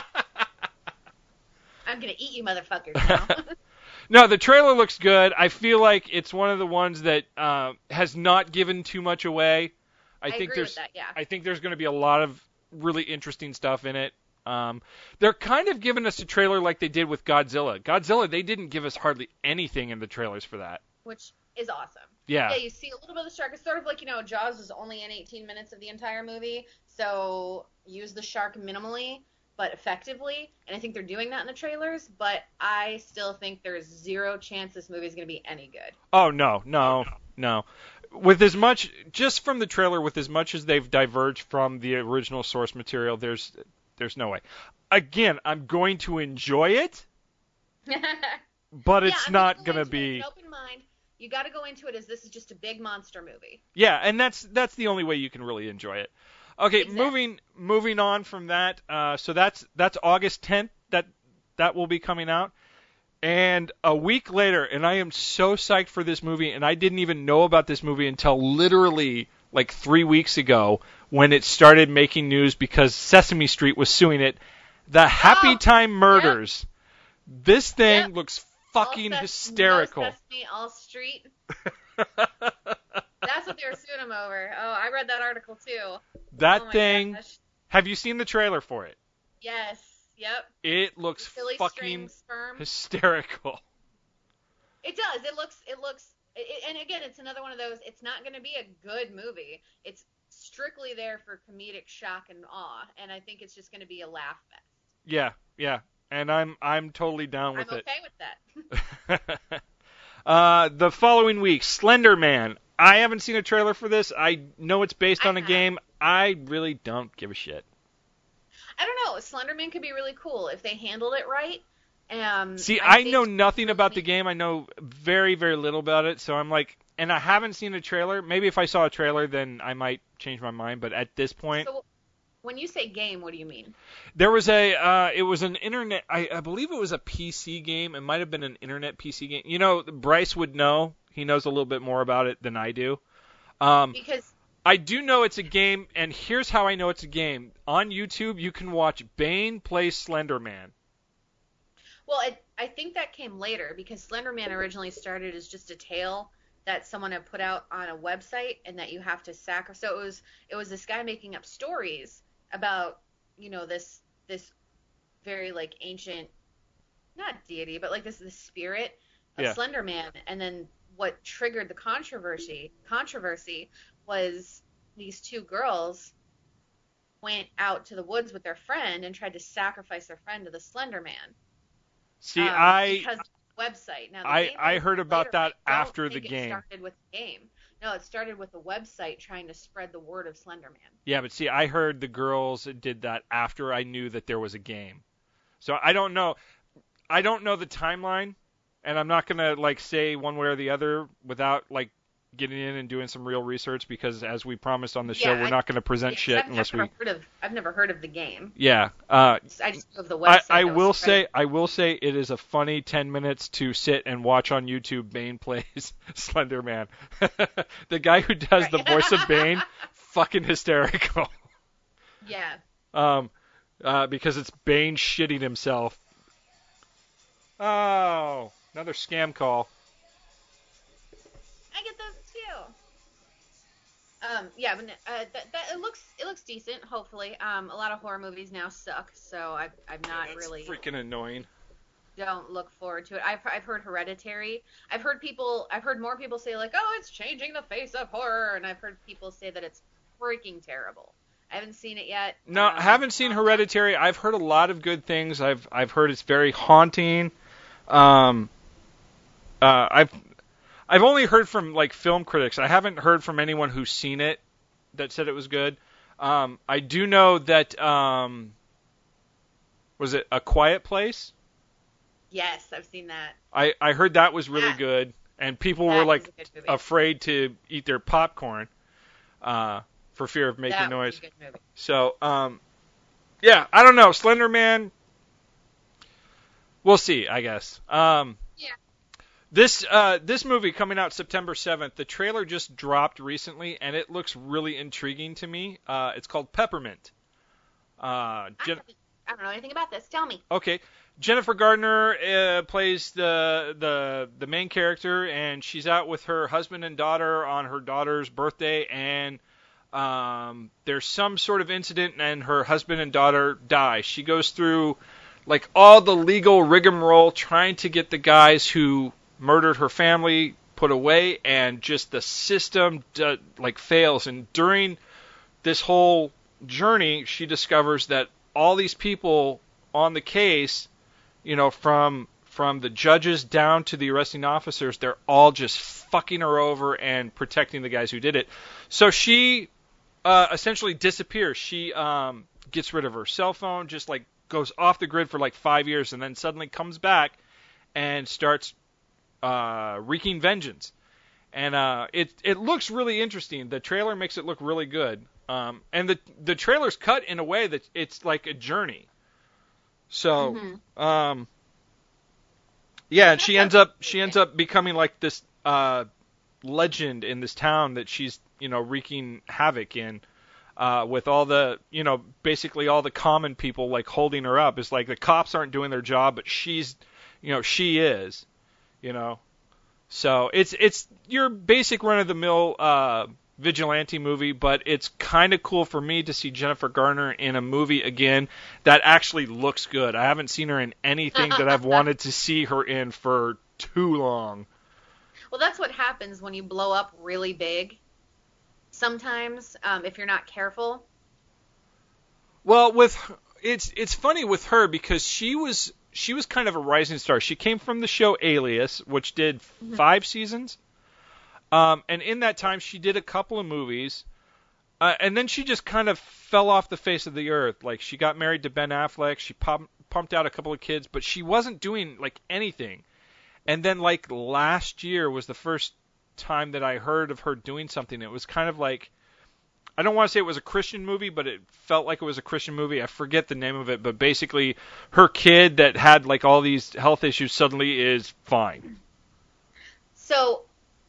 I'm gonna eat you, motherfuckers. Now. No, the trailer looks good. I feel like it's one of the ones that uh, has not given too much away. I, I think agree there's with that, yeah. I think there's going to be a lot of really interesting stuff in it. Um, they're kind of giving us a trailer like they did with Godzilla. Godzilla, they didn't give us hardly anything in the trailers for that. Which is awesome. Yeah. Yeah, you see a little bit of the shark. It's sort of like, you know, Jaws was only in eighteen minutes of the entire movie, so use the shark minimally, but effectively. And I think they're doing that in the trailers, but I still think there's zero chance this movie is going to be any good. Oh, no, no, no. With as much, just from the trailer, with as much as they've diverged from the original source material, there's there's no way. Again, I'm going to enjoy it, but it's yeah, I mean, not go going to into it with be... an open mind. You got to go into it as this is just a big monster movie. Yeah, and that's that's the only way you can really enjoy it. Okay, Exactly. moving moving on from that. Uh, so that's that's August tenth that that will be coming out, and a week later, and I am so psyched for this movie, and I didn't even know about this movie until literally like three weeks ago when it started making news because Sesame Street was suing it. The Happy Oh, Time Murders. This thing Yep. looks fucking all ses- hysterical. No Sesame, all street. That's what they were suing him over. Oh, I read that article too. That Oh my thing. gosh. Have you seen the trailer for it? Yes. Yep. It looks Silly fucking string sperm. hysterical. It does. It looks. It looks. It, and again, it's another one of those. It's not going to be a good movie. It's strictly there for comedic shock and awe, and I think it's just going to be a laugh fest. Yeah, yeah, and I'm I'm totally down with I'm it. okay with that. uh, the following week, Slender Man. I haven't seen a trailer for this. I know it's based on I a have. game. I really don't give a shit. I don't know. Slenderman could be really cool if they handled it right. Um, See, I, I think know nothing about the really- game. I know very, very little about it. So I'm like, and I haven't seen a trailer. Maybe if I saw a trailer, then I might change my mind. But at this point, So when you say game, what do you mean? there was a, uh, it was an internet, I, I believe it was a P C game. It might have been an internet P C game. You know, Bryce would know. He knows a little bit more about it than I do. Um, Because I do know it's a game, and here's how I know it's a game. On YouTube, you can watch Bane play Slender Man. Well, it, I think that came later because Slenderman originally started as just a tale that someone had put out on a website, and that you have to sacrifice. So it was it was this guy making up stories about, you know, this this very like ancient, not deity, but like this this spirit of Yeah. Slenderman, and then what triggered the controversy controversy was these two girls went out to the woods with their friend and tried to sacrifice their friend to the Slender Man. See, um, I because of the website. Now, the I game I was heard about later, that but I don't after the think it game. started with the game. No, it started with the website trying to spread the word of Slenderman. Yeah, but see, I heard the girls did that after I knew that there was a game. So I don't know. I don't know the timeline, and I'm not gonna like say one way or the other without like getting in and doing some real research, because as we promised on the show, Yeah, we're I- not gonna present Yeah, 'cause shit I've unless never we. Heard of, I've never heard of the game. Yeah. Uh, I just know of the I, website. I that was will spreading- say I will say it is a funny ten minutes to sit and watch on YouTube. Bane plays Slender Man. The guy who does the Right. voice of Bane, fucking hysterical. Yeah. Um, uh, because it's Bane shitting himself. Oh, another scam call. I get those too. Um, yeah, but uh, that, that it looks it looks decent. Hopefully, um, a lot of horror movies now suck, so I, I'm not That's really freaking annoying. don't look forward to it. I've I've heard Hereditary. I've heard people. I've heard more people say like, oh, it's changing the face of horror, and I've heard people say that it's freaking terrible. I haven't seen it yet. No, Um, I haven't seen Hereditary. I've heard a lot of good things. I've I've heard it's very haunting. Um, uh, I've I've only heard from like film critics. I haven't heard from anyone who's seen it that said it was good. Um, I do know that um, was it A Quiet Place? Yes, I've seen that. I, I heard that was really That- good, and people that were is like a good movie. afraid to eat their popcorn uh, for fear of making that noise. was a good movie. So, um, yeah, I don't know. Slender Man, we'll see, I guess. Um, Yeah. This uh, this movie coming out September seventh, the trailer just dropped recently, and it looks really intriguing to me. Uh, it's called Peppermint. Uh, I, Jen- haven't- I don't know anything about this. Tell me. okay, Jennifer Gardner uh, plays the the the main character, and she's out with her husband and daughter on her daughter's birthday, and um, there's some sort of incident, and her husband and daughter die. She goes through like all the legal rigmarole trying to get the guys who murdered her family put away, and just the system d- like fails. And during this whole journey, she discovers that all these people on the case, you know, from from the judges down to the arresting officers, they're all just fucking her over and protecting the guys who did it. So she uh, essentially disappears. She um, gets rid of her cell phone, just like goes off the grid for like five years, and then suddenly comes back and starts uh, wreaking vengeance. And uh, it it looks really interesting. The trailer makes it look really good. Um, and the the trailer's cut in a way that it's like a journey. So, Mhm. um, yeah, and she ends up she ends up becoming like this uh, legend in this town that she's, you know, wreaking havoc in. Uh, with all the, you know, basically all the common people like holding her up. It's like the cops aren't doing their job, but she's, you know, she is, you know. So it's it's your basic run-of-the-mill uh, vigilante movie, but it's kind of cool for me to see Jennifer Garner in a movie again that actually looks good. I haven't seen her in anything that I've wanted to see her in for too long. Well, that's what happens when you blow up really big. sometimes um, if you're not careful. Well, with it's it's funny with her because she was she was kind of a rising star. She came from the show Alias, which did mm-hmm. five seasons, um, and in that time she did a couple of movies, uh, and then she just kind of fell off the face of the earth. Like she got married to Ben Affleck, she pump, pumped out a couple of kids, but she wasn't doing like anything. And then like last year was the first time that I heard of her doing something. It was kind of like, I don't want to say it was a Christian movie, but it felt like it was a Christian movie. I forget the name of it, but basically her kid that had like all these health issues suddenly is fine. So,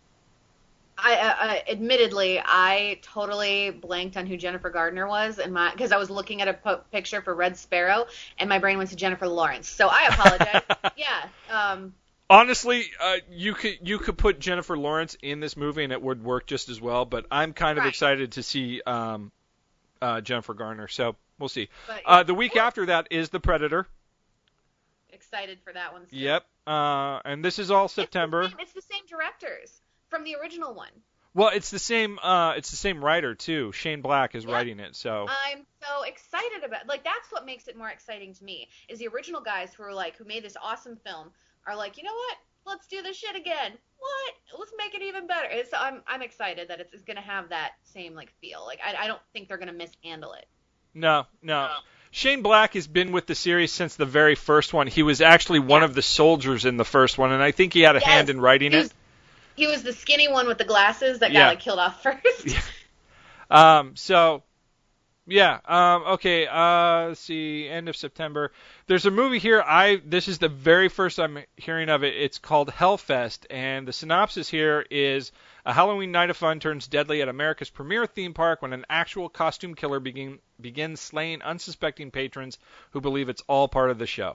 I, uh, admittedly, I totally blanked on who Jennifer Gardner was, and my because I was looking at a po- picture for Red Sparrow, and my brain went to Jennifer Lawrence. So I apologize. yeah. Um, Honestly, uh, you could you could put Jennifer Lawrence in this movie and it would work just as well. But I'm kind of right. excited to see um, uh, Jennifer Garner. So we'll see. But, uh, the week after that is The Predator. Excited for that one. Too. Yep. Uh, and this is all September. It's the, same, it's the same directors from the original one. Well, it's the same. Uh, it's the same writer too. Shane Black is yep. writing it. So I'm so excited about. Like that's what makes it more exciting to me. Is the original guys who are like who made this awesome film. Are like, you know what? Let's do this shit again. What? Let's make it even better. It's, I'm I'm excited that it's, it's gonna have that same like feel. Like I I don't think they're gonna mishandle it. No, no. no. Shane Black has been with the series since the very first one. He was actually one yeah. of the soldiers in the first one, and I think he had a yes. hand in writing he was, it. He was the skinny one with the glasses that got yeah. like killed off first. Yeah. Um. So. Yeah. Um, okay. Uh, let's see. End of September. There's a movie here. I this is the very first I'm hearing of it. It's called Hellfest, and the synopsis here is a Halloween night of fun turns deadly at America's premier theme park when an actual costume killer begin, begins slaying unsuspecting patrons who believe it's all part of the show.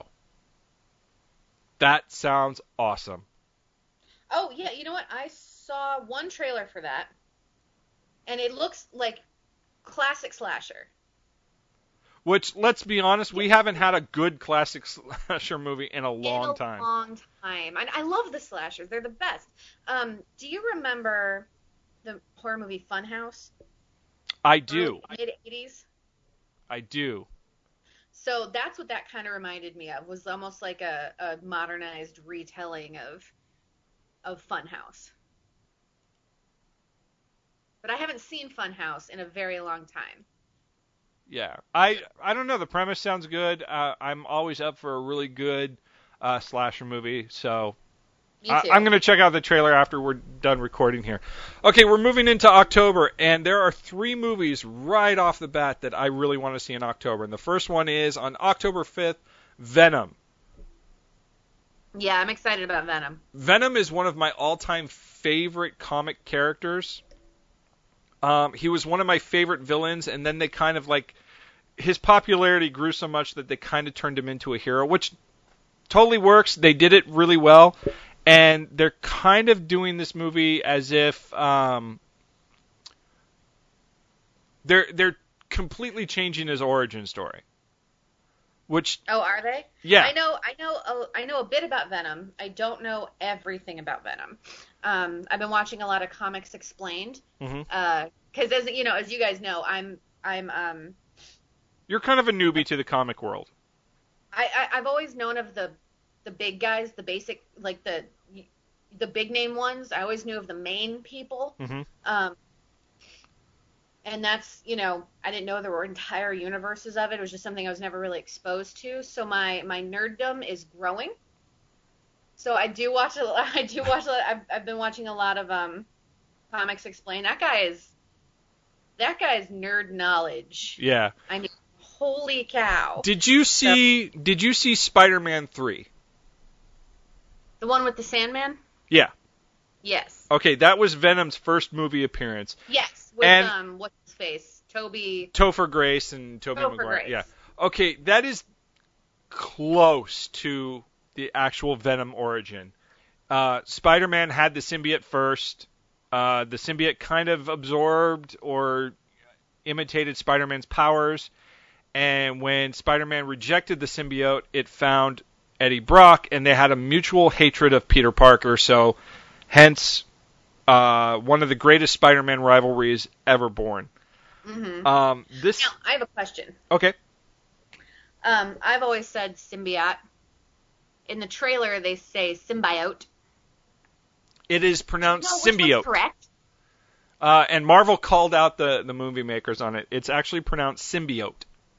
That sounds awesome. Oh yeah. You know what? I saw one trailer for that, and it looks like classic slasher. Which, let's be honest, we haven't had a good classic slasher movie in a long in a time. long time. I, I love the slashers. They're the best. Um, do you remember the horror movie Funhouse? I do. Mid-eighties? I do. So that's what that kind of reminded me of, was almost like a, a modernized retelling of of Funhouse. But I haven't seen Funhouse in a very long time. Yeah, I I don't know. The premise sounds good. Uh, I'm always up for a really good uh, slasher movie, so Me too. I, I'm going to check out the trailer after we're done recording here. Okay, we're moving into October, and there are three movies right off the bat that I really want to see in October. And the first one is on October fifth, Venom. Yeah, I'm excited about Venom. Venom is one of my all-time favorite comic characters. Um, he was one of my favorite villains, and then they kind of like his popularity grew so much that they kind of turned him into a hero, which totally works. They did it really well, and they're kind of doing this movie as if um, they're they're completely changing his origin story. Which oh, are they? Yeah. I know. I know. A, I know a bit about Venom. I don't know everything about Venom. Um, I've been watching a lot of Comics Explained. Mm-hmm. Uh, because as you know, as you guys know, I'm I'm um. You're kind of a newbie to the comic world. I, I I've always known of the the big guys, the basic like the the big name ones. I always knew of the main people. Mm-hmm. Um. And that's, you know, I didn't know there were entire universes of it. It was just something I was never really exposed to. So my, my nerddom is growing. So I do watch a lot. I do watch a lot. I've, I've been watching a lot of um, Comics Explained. That guy is, that guy's nerd knowledge. Yeah. I mean, holy cow. Did you see, so, did you see Spider-Man three? The one with the Sandman? Yeah. Yes. Okay, that was Venom's first movie appearance. Yes. With, and um, what's his face? Toby. Topher Grace and Tobey Topher Maguire. Grace. Yeah. Okay, that is close to the actual Venom origin. Uh, Spider-Man had the symbiote first. Uh, the symbiote kind of absorbed or imitated Spider-Man's powers. And when Spider-Man rejected the symbiote, it found Eddie Brock, and they had a mutual hatred of Peter Parker. So, hence uh, one of the greatest Spider-Man rivalries ever born. Mm-hmm. Um, this. Now, I have a question. Okay. Um, I've always said symbiote. In the trailer, they say symbiote. It is pronounced No, which symbiote. one's correct? Uh, and Marvel called out the, the movie makers on it. It's actually pronounced symbiote.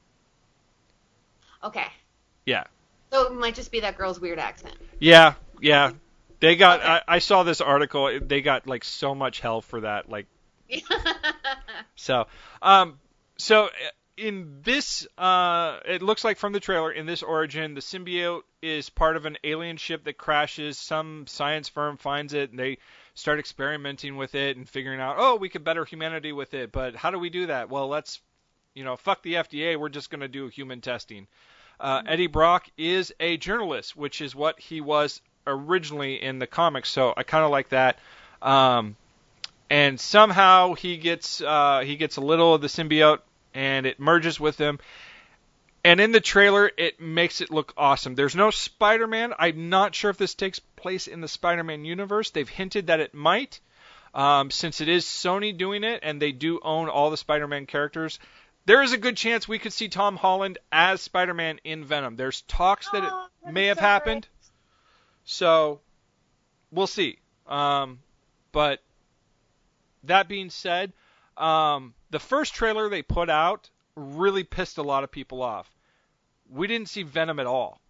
Okay. Yeah. So it might just be that girl's weird accent. Yeah, yeah. They got. Okay. I, I saw this article. They got like so much hell for that. Like. so, um, so in this, uh, it looks like from the trailer, in this origin, the symbiote is part of an alien ship that crashes. Some science firm finds it, and they start experimenting with it and figuring out, oh, we could better humanity with it. But how do we do that? Well, let's, you know, fuck the F D A. We're just going to do human testing. Uh, Eddie Brock is a journalist, which is what he was originally in the comics. So I kind of like that. Um, and somehow he gets uh, he gets a little of the symbiote, and it merges with him. And in the trailer, it makes it look awesome. There's no Spider-Man. I'm not sure if this takes place in the Spider-Man universe. They've hinted that it might, um, since it is Sony doing it, and they do own all the Spider-Man characters. There is a good chance we could see Tom Holland as Spider-Man in Venom. There's talks that it Oh, may have so happened. So, we'll see. Um, but, that being said, um, the first trailer they put out really pissed a lot of people off. We didn't see Venom at all.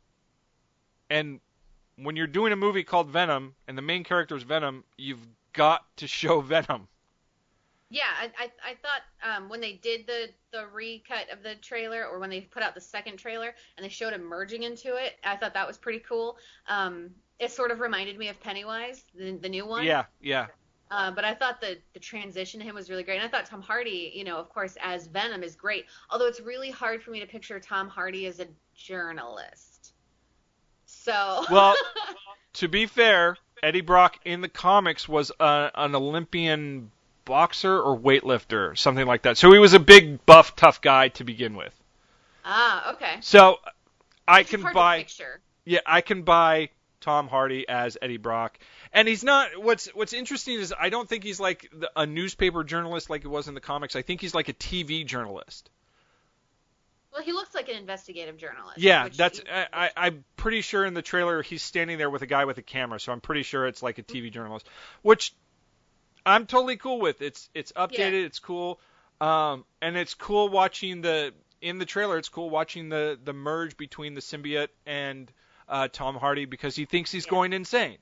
And when you're doing a movie called Venom, and the main character is Venom, you've got to show Venom. Yeah, I, I, I thought um, when they did the, the recut of the trailer, or when they put out the second trailer and they showed him merging into it, I thought that was pretty cool. Um, it sort of reminded me of Pennywise, the, the new one. Yeah, yeah. Uh, but I thought the, the transition to him was really great. And I thought Tom Hardy, you know, of course, as Venom is great. Although it's really hard for me to picture Tom Hardy as a journalist. So. Well, to be fair, Eddie Brock in the comics was uh, an Olympian boxer or weightlifter, something like that. So he was a big, buff, tough guy to begin with. Ah, okay. So I It's can hard buy, to picture. yeah, I can buy Tom Hardy as Eddie Brock, and he's not. What's What's interesting is I don't think he's like the, a newspaper journalist like it was in the comics. I think he's like a T V journalist. Well, he looks like an investigative journalist. Yeah, which that's. he- I, I, I'm pretty sure in the trailer he's standing there with a guy with a camera, so I'm pretty sure it's like a T V journalist, which I'm totally cool with. It's it's updated, Yeah. it's cool, um, and it's cool watching the in the trailer. It's cool watching the the merge between the symbiote and uh, Tom Hardy because he thinks he's Yeah. going insane.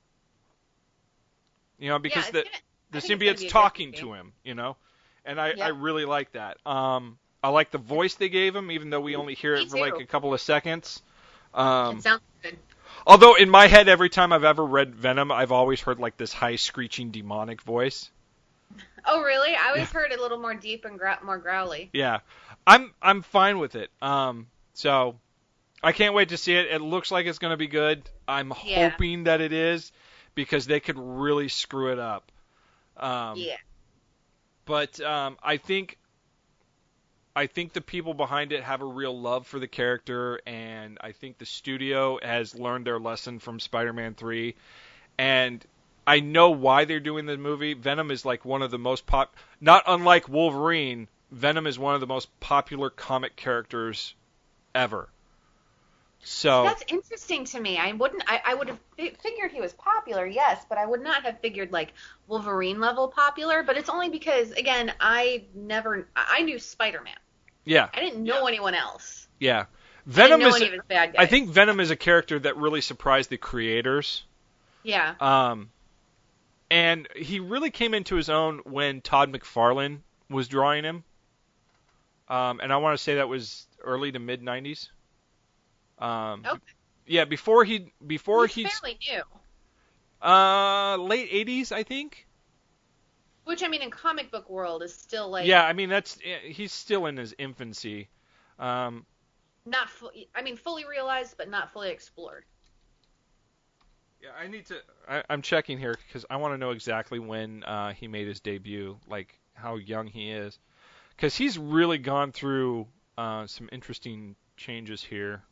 You know, because it's the gonna- the I think it's gonna symbiote's be a good talking movie. to him. You know, and I Yep. I really like that. Um, I like the voice they gave him, even though we only hear Me it for like too. a couple of seconds. Um, It sounds good. although in my head, every time I've ever read Venom, I've always heard like this high screeching demonic voice. Oh, really? I always heard it a little more deep and grou- more growly. Yeah, I'm I'm fine with it. Um, so I can't wait to see it. It looks like it's going to be good. I'm Yeah. hoping that it is because they could really screw it up. Um, Yeah. But um, I think I think the people behind it have a real love for the character, and I think the studio has learned their lesson from Spider-Man three. And I know why they're doing the movie. Venom is like one of the most pop, not unlike Wolverine. Venom is one of the most popular comic characters ever. So That's interesting to me. I wouldn't. I, I would have fi- figured he was popular, yes, but I would not have figured like Wolverine level popular. But it's only because, again, I never. I I knew Spider-Man. yeah, I didn't know anyone else. yeah. I Venom didn't know is. any of his bad guys. I think Venom is a character that really surprised the creators. Yeah. Um, and he really came into his own when Todd McFarlane was drawing him. Um, and I want to say that was early to mid nineties. Um, Okay. yeah, before he before He's he's fairly new. uh late eighties, I think. Which I mean, in comic book world, is still like Yeah, I mean that's he's still in his infancy. Um, not. Fu- I mean, fully realized, but not fully explored. yeah, I need to. I, I'm checking here because I want to know exactly when uh, he made his debut, like how young he is, because he's really gone through uh, some interesting changes here.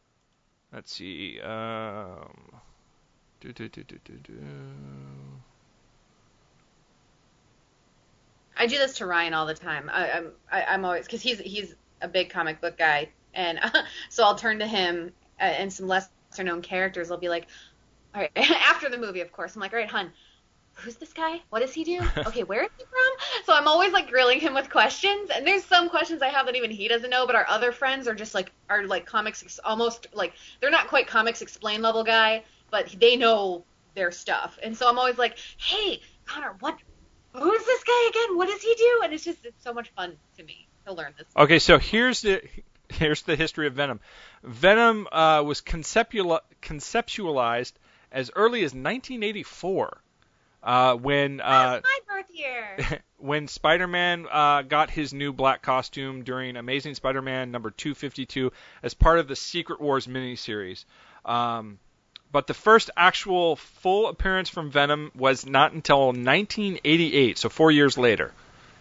Let's see. Um, do, do, do, do, do, do. I do this to Ryan all the time. I, I'm I, I'm always because he's he's a big comic book guy, and uh, so I'll turn to him uh, and some lesser known characters. I'll be like, all right, after the movie, of course. I'm like, all right, hun, who's this guy? What does he do? Okay, where is he from? So I'm always like grilling him with questions, and there's some questions I have that even he doesn't know, but our other friends are just like are like comics ex- almost like they're not quite comics explain level guy, but they know their stuff, and so I'm always like, hey, Connor, what? Who is this guy again? What does he do? And it's just it's so much fun to me to learn this. Okay, so here's the here's the history of Venom. Venom uh, was conceptual, conceptualized as early as nineteen eighty-four, uh, when uh, That's my birth year. when Spider-Man uh, got his new black costume during Amazing Spider-Man number two fifty-two as part of the Secret Wars miniseries. Um, But the first actual full appearance from Venom was not until nineteen eighty-eight, so four years later.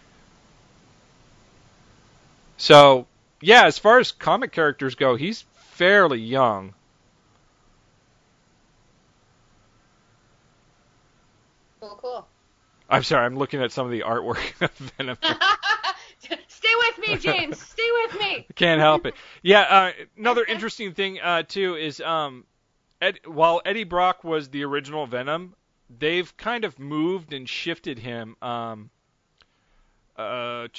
So, yeah, as far as comic characters go, he's fairly young. Cool, cool. I'm sorry, I'm looking at some of the artwork of Venom. Stay with me, James. Stay with me. Can't help it. Yeah, uh, another interesting thing, uh, too, is... Um, Ed, while Eddie Brock was the original Venom, they've kind of moved and shifted him. Um, uh,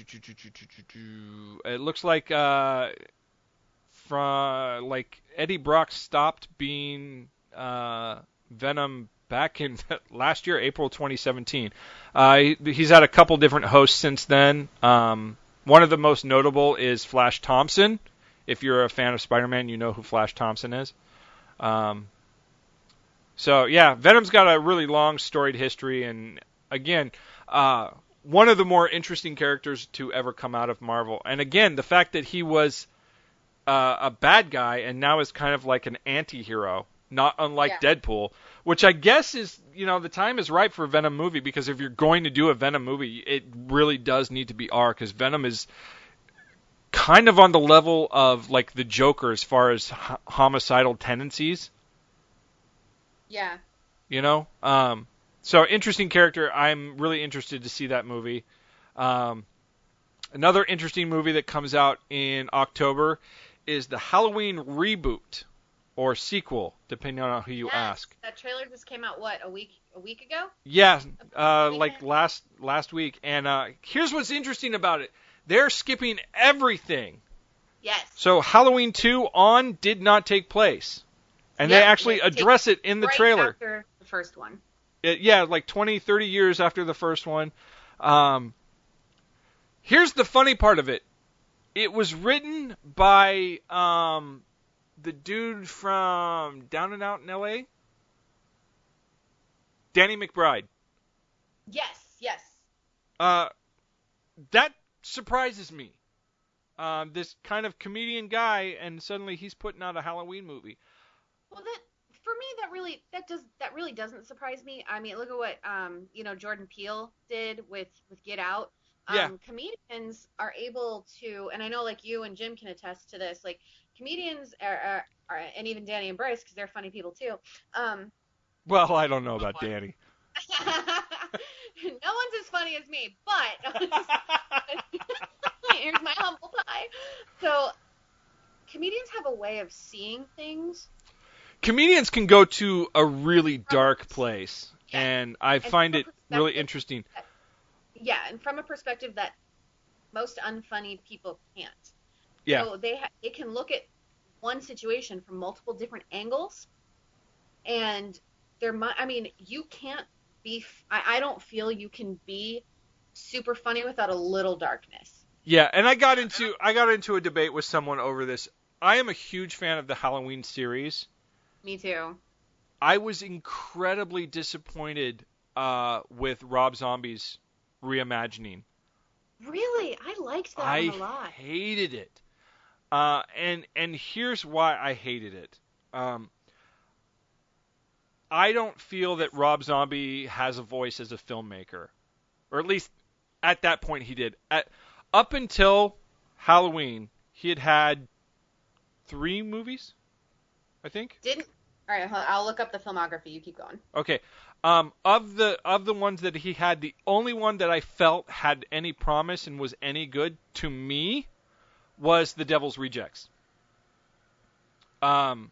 it looks like uh, from like Eddie Brock stopped being uh, Venom back in last year, April twenty seventeen. Uh, he, he's had a couple different hosts since then. Um, one of the most notable is Flash Thompson. If you're a fan of Spider-Man, you know who Flash Thompson is. Um, so yeah, Venom's got a really long storied history, and again, uh, one of the more interesting characters to ever come out of Marvel. And again, the fact that he was uh, a bad guy and now is kind of like an anti-hero, not unlike Yeah. Deadpool, which I guess is, you know, the time is right for a Venom movie, because if you're going to do a Venom movie, it really does need to be R, because Venom is kind of on the level of like the Joker as far as h- homicidal tendencies. Yeah. You know? Um, so interesting character. I'm really interested to see that movie. Um, another interesting movie that comes out in October is the Halloween reboot or sequel, depending on who you Yes, ask. That trailer just came out, what, a week a week ago? Yeah, uh, like Weekend? last last week. And uh, here's what's interesting about it. They're skipping everything. Yes. So Halloween two on did not take place. And they Yep, actually it takes address it in the right trailer. after the first one. It, yeah, like twenty, thirty years after the first one. Um, here's the funny part of it. It was written by um, the dude from Down and Out in L A Danny McBride. Yes, yes. Uh, that surprises me. Um, this kind of comedian guy, and suddenly he's putting out a Halloween movie. Well, that for me, that really that does that really doesn't surprise me. I mean, look at what um you know Jordan Peele did with with Get Out. Um, Yeah. Comedians are able to, and I know like you and Jim can attest to this. Like comedians are, are, are and even Danny and Bryce, because they're funny people too. Um, Well, I don't know about Danny. no one's as funny as me, but here's my humble pie. So comedians have a way of seeing things. Comedians can go to a really dark place, Yeah. and I And find from it a really perspective- interesting. Yeah, and from a perspective that most unfunny people can't. Yeah. So they ha- they can look at one situation from multiple different angles, and there might. I mean, you can't be. F- I, I don't feel you can be super funny without a little darkness. Yeah, and I got into I got into a debate with someone over this. I am a huge fan of the Halloween series. Me too. I was incredibly disappointed uh, with Rob Zombie's reimagining. Really, I liked that I one a lot. hated it. Uh, and and here's why I hated it. Um, I don't feel that Rob Zombie has a voice as a filmmaker, or at least at that point he did. At, up until Halloween, he had had three movies, I think. Didn't. All right, I'll look up the filmography. You keep going. Okay. Um, of the of the ones that he had, the only one that I felt had any promise and was any good to me was The Devil's Rejects. Um,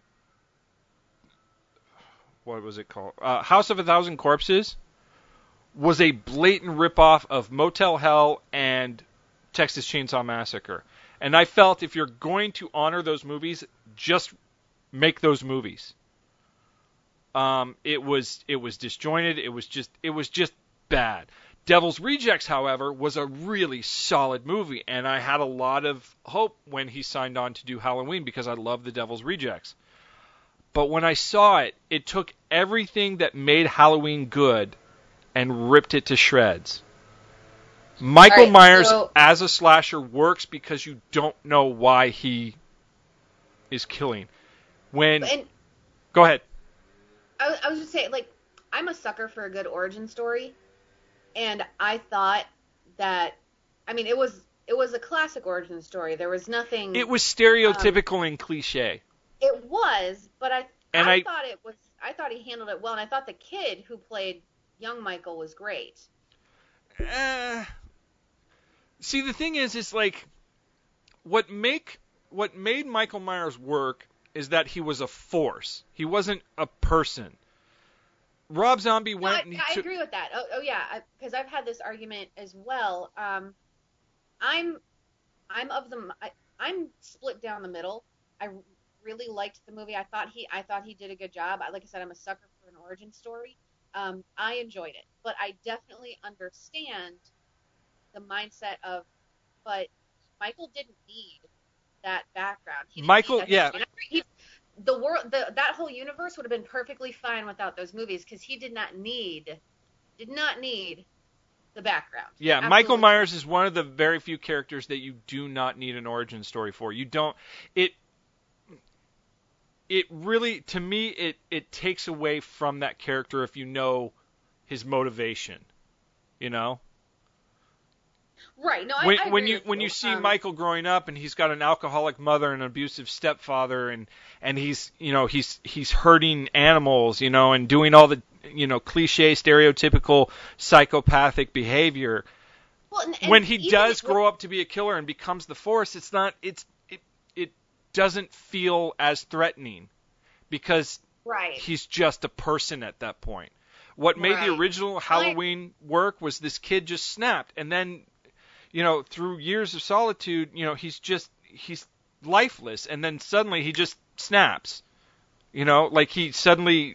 what was it called? Uh, House of a Thousand Corpses was a blatant ripoff of Motel Hell and Texas Chainsaw Massacre. And I felt if you're going to honor those movies, just make those movies. Um, it was it was disjointed. It was just it was just bad. Devil's Rejects, however, was a really solid movie, and I had a lot of hope when he signed on to do Halloween because I love The Devil's Rejects. But when I saw it, it took everything that made Halloween good and ripped it to shreds. Michael right, Myers so... as a slasher works because you don't know why he is killing. When and, Go ahead. I, I was just saying, like, I'm a sucker for a good origin story, and I thought that, I mean, it was it was a classic origin story. There was nothing. It was stereotypical um, and cliche. It was, but I and I, I thought it was I thought he handled it well, and I thought the kid who played young Michael was great. Uh, see, the thing is, is like what make what made Michael Myers work is that he was a force. He wasn't a person. Rob Zombie went. No, I, and he I took... agree with that. Oh, oh yeah, because I've had this argument as well. Um, I'm, I'm of the, I, I'm split down the middle. I really liked the movie. I thought he, I thought he did a good job. I, like I said, I'm a sucker for an origin story. Um, I enjoyed it, but I definitely understand the mindset of, but Michael didn't need that background. He didn't Michael, need that yeah. He, the world, the, that whole universe would have been perfectly fine without those movies because he did not need, did not need the background. Yeah, Absolutely. Michael Myers is one of the very few characters that you do not need an origin story for. You don't. It. It really, to me, it it takes away from that character if you know his motivation. You know. Right. No, I, when, I agree when you with when you you see um, Michael growing up and he's got an alcoholic mother and an abusive stepfather and and he's you know he's he's hurting animals, you know, and doing all the you know cliche stereotypical psychopathic behavior. Well, and, and when he does if, grow up to be a killer and becomes the Force, it's not it's it it doesn't feel as threatening because right. he's just a person at that point. What made right. the original Halloween work was this kid just snapped, and then you know, through years of solitude, you know, he's just, he's lifeless. And then suddenly he just snaps. You know, like he suddenly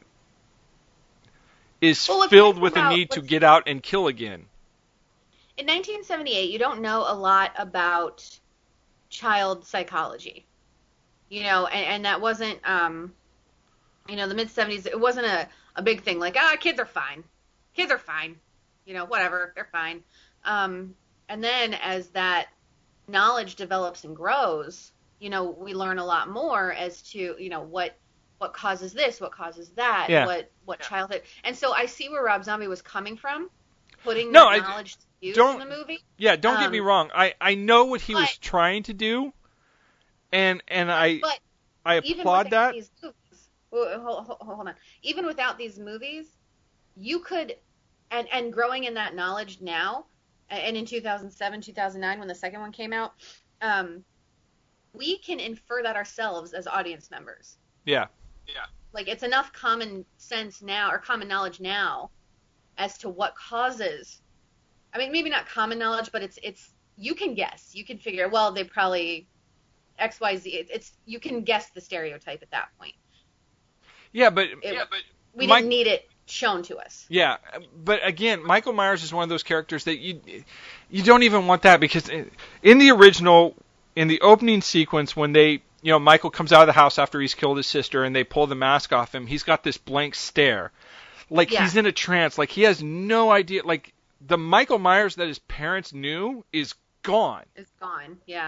is well, filled with about, a need to get out and kill again. In nineteen seventy-eight, you don't know a lot about child psychology. You know, and, and that wasn't, um, you know, the mid-seventies, it wasn't a, a big thing. Like, ah, kids are fine. Kids are fine. You know, whatever, they're fine. Um... And then as that knowledge develops and grows, you know, we learn a lot more as to, you know, what what causes this, what causes that, yeah. what what yeah. childhood. And so I see where Rob Zombie was coming from, putting no, that I, knowledge to use don't, in the movie. Yeah, don't um, get me wrong. I, I know what he but, was trying to do, and and I but I applaud that. These movies, hold, hold, hold on. Even without these movies, you could, and and growing in that knowledge now. And in two thousand seven, two thousand nine, when the second one came out, um, we can infer that ourselves as audience members. Yeah. Yeah. Like, it's enough common sense now, or common knowledge now, as to what causes. I mean, maybe not common knowledge, but it's, it's you can guess. You can figure, well, they probably X, Y, Z. It, it's you can guess the stereotype at that point. Yeah, but, it, yeah, but we my, didn't need it shown to us. Yeah, but again, Michael Myers is one of those characters that you you don't even want that because in the original, in the opening sequence when they, you know, Michael comes out of the house after he's killed his sister and they pull the mask off him, he's got this blank stare. Like yeah. he's in a trance, like he has no idea, like the Michael Myers that his parents knew is gone. It's gone, yeah.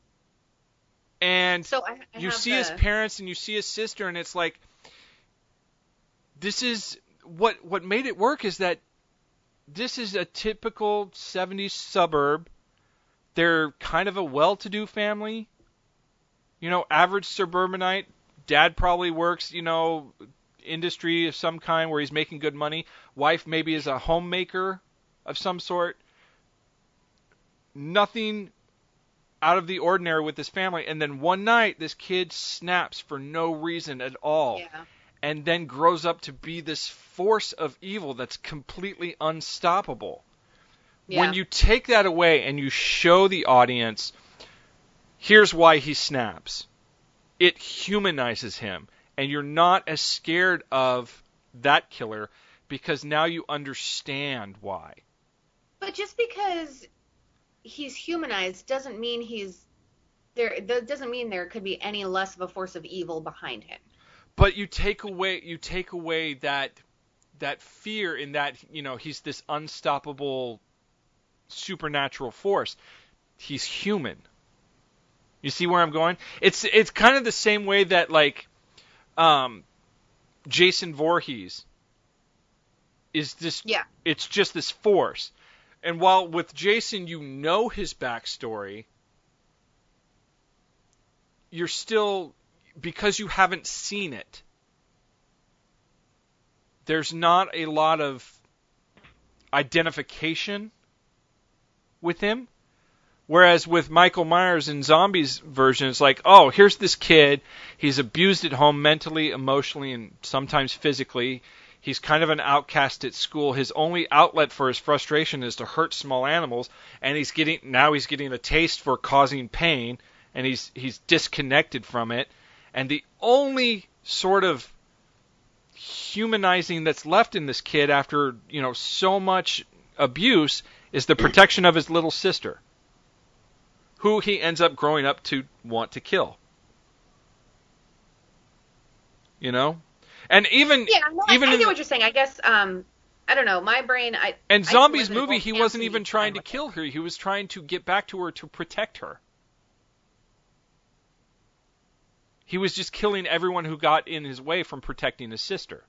And so I, I you see the... his parents and you see his sister and it's like, this is what what made it work is that this is a typical seventies suburb. They're kind of a well-to-do family. You know, average suburbanite. Dad probably works, you know, industry of some kind where he's making good money. Wife maybe is a homemaker of some sort. Nothing out of the ordinary with this family. And then one night, this kid snaps for no reason at all. Yeah. And then grows up to be this force of evil that's completely unstoppable. Yeah. When you take that away and you show the audience, here's why he snaps. It humanizes him. And you're not as scared of that killer because now you understand why. But just because he's humanized doesn't mean he's there. That doesn't mean there could be any less of a force of evil behind him. But you take away you take away that that fear in that, you know, he's this unstoppable supernatural force. He's human. You see where I'm going? It's it's kind of the same way that like um, Jason Voorhees is this. Yeah. It's just this force. And while with Jason you know his backstory, you're still, because you haven't seen it, there's not a lot of identification with him. Whereas with Michael Myers in Zombies version, it's like, oh, here's this kid. He's abused at home mentally, emotionally, and sometimes physically. He's kind of an outcast at school. His only outlet for his frustration is to hurt small animals, and he's getting now he's getting a taste for causing pain, and he's he's disconnected from it. And the only sort of humanizing that's left in this kid after, you know, so much abuse is the protection of his little sister, who he ends up growing up to want to kill. You know? And even yeah, no, even I, I in get what you're saying. I guess um, I don't know. My brain. I and I Zombies live in a movie, whole he wasn't fantasy even trying to time with kill her. He was trying to get back to her to protect her. He was just killing everyone who got in his way from protecting his sister.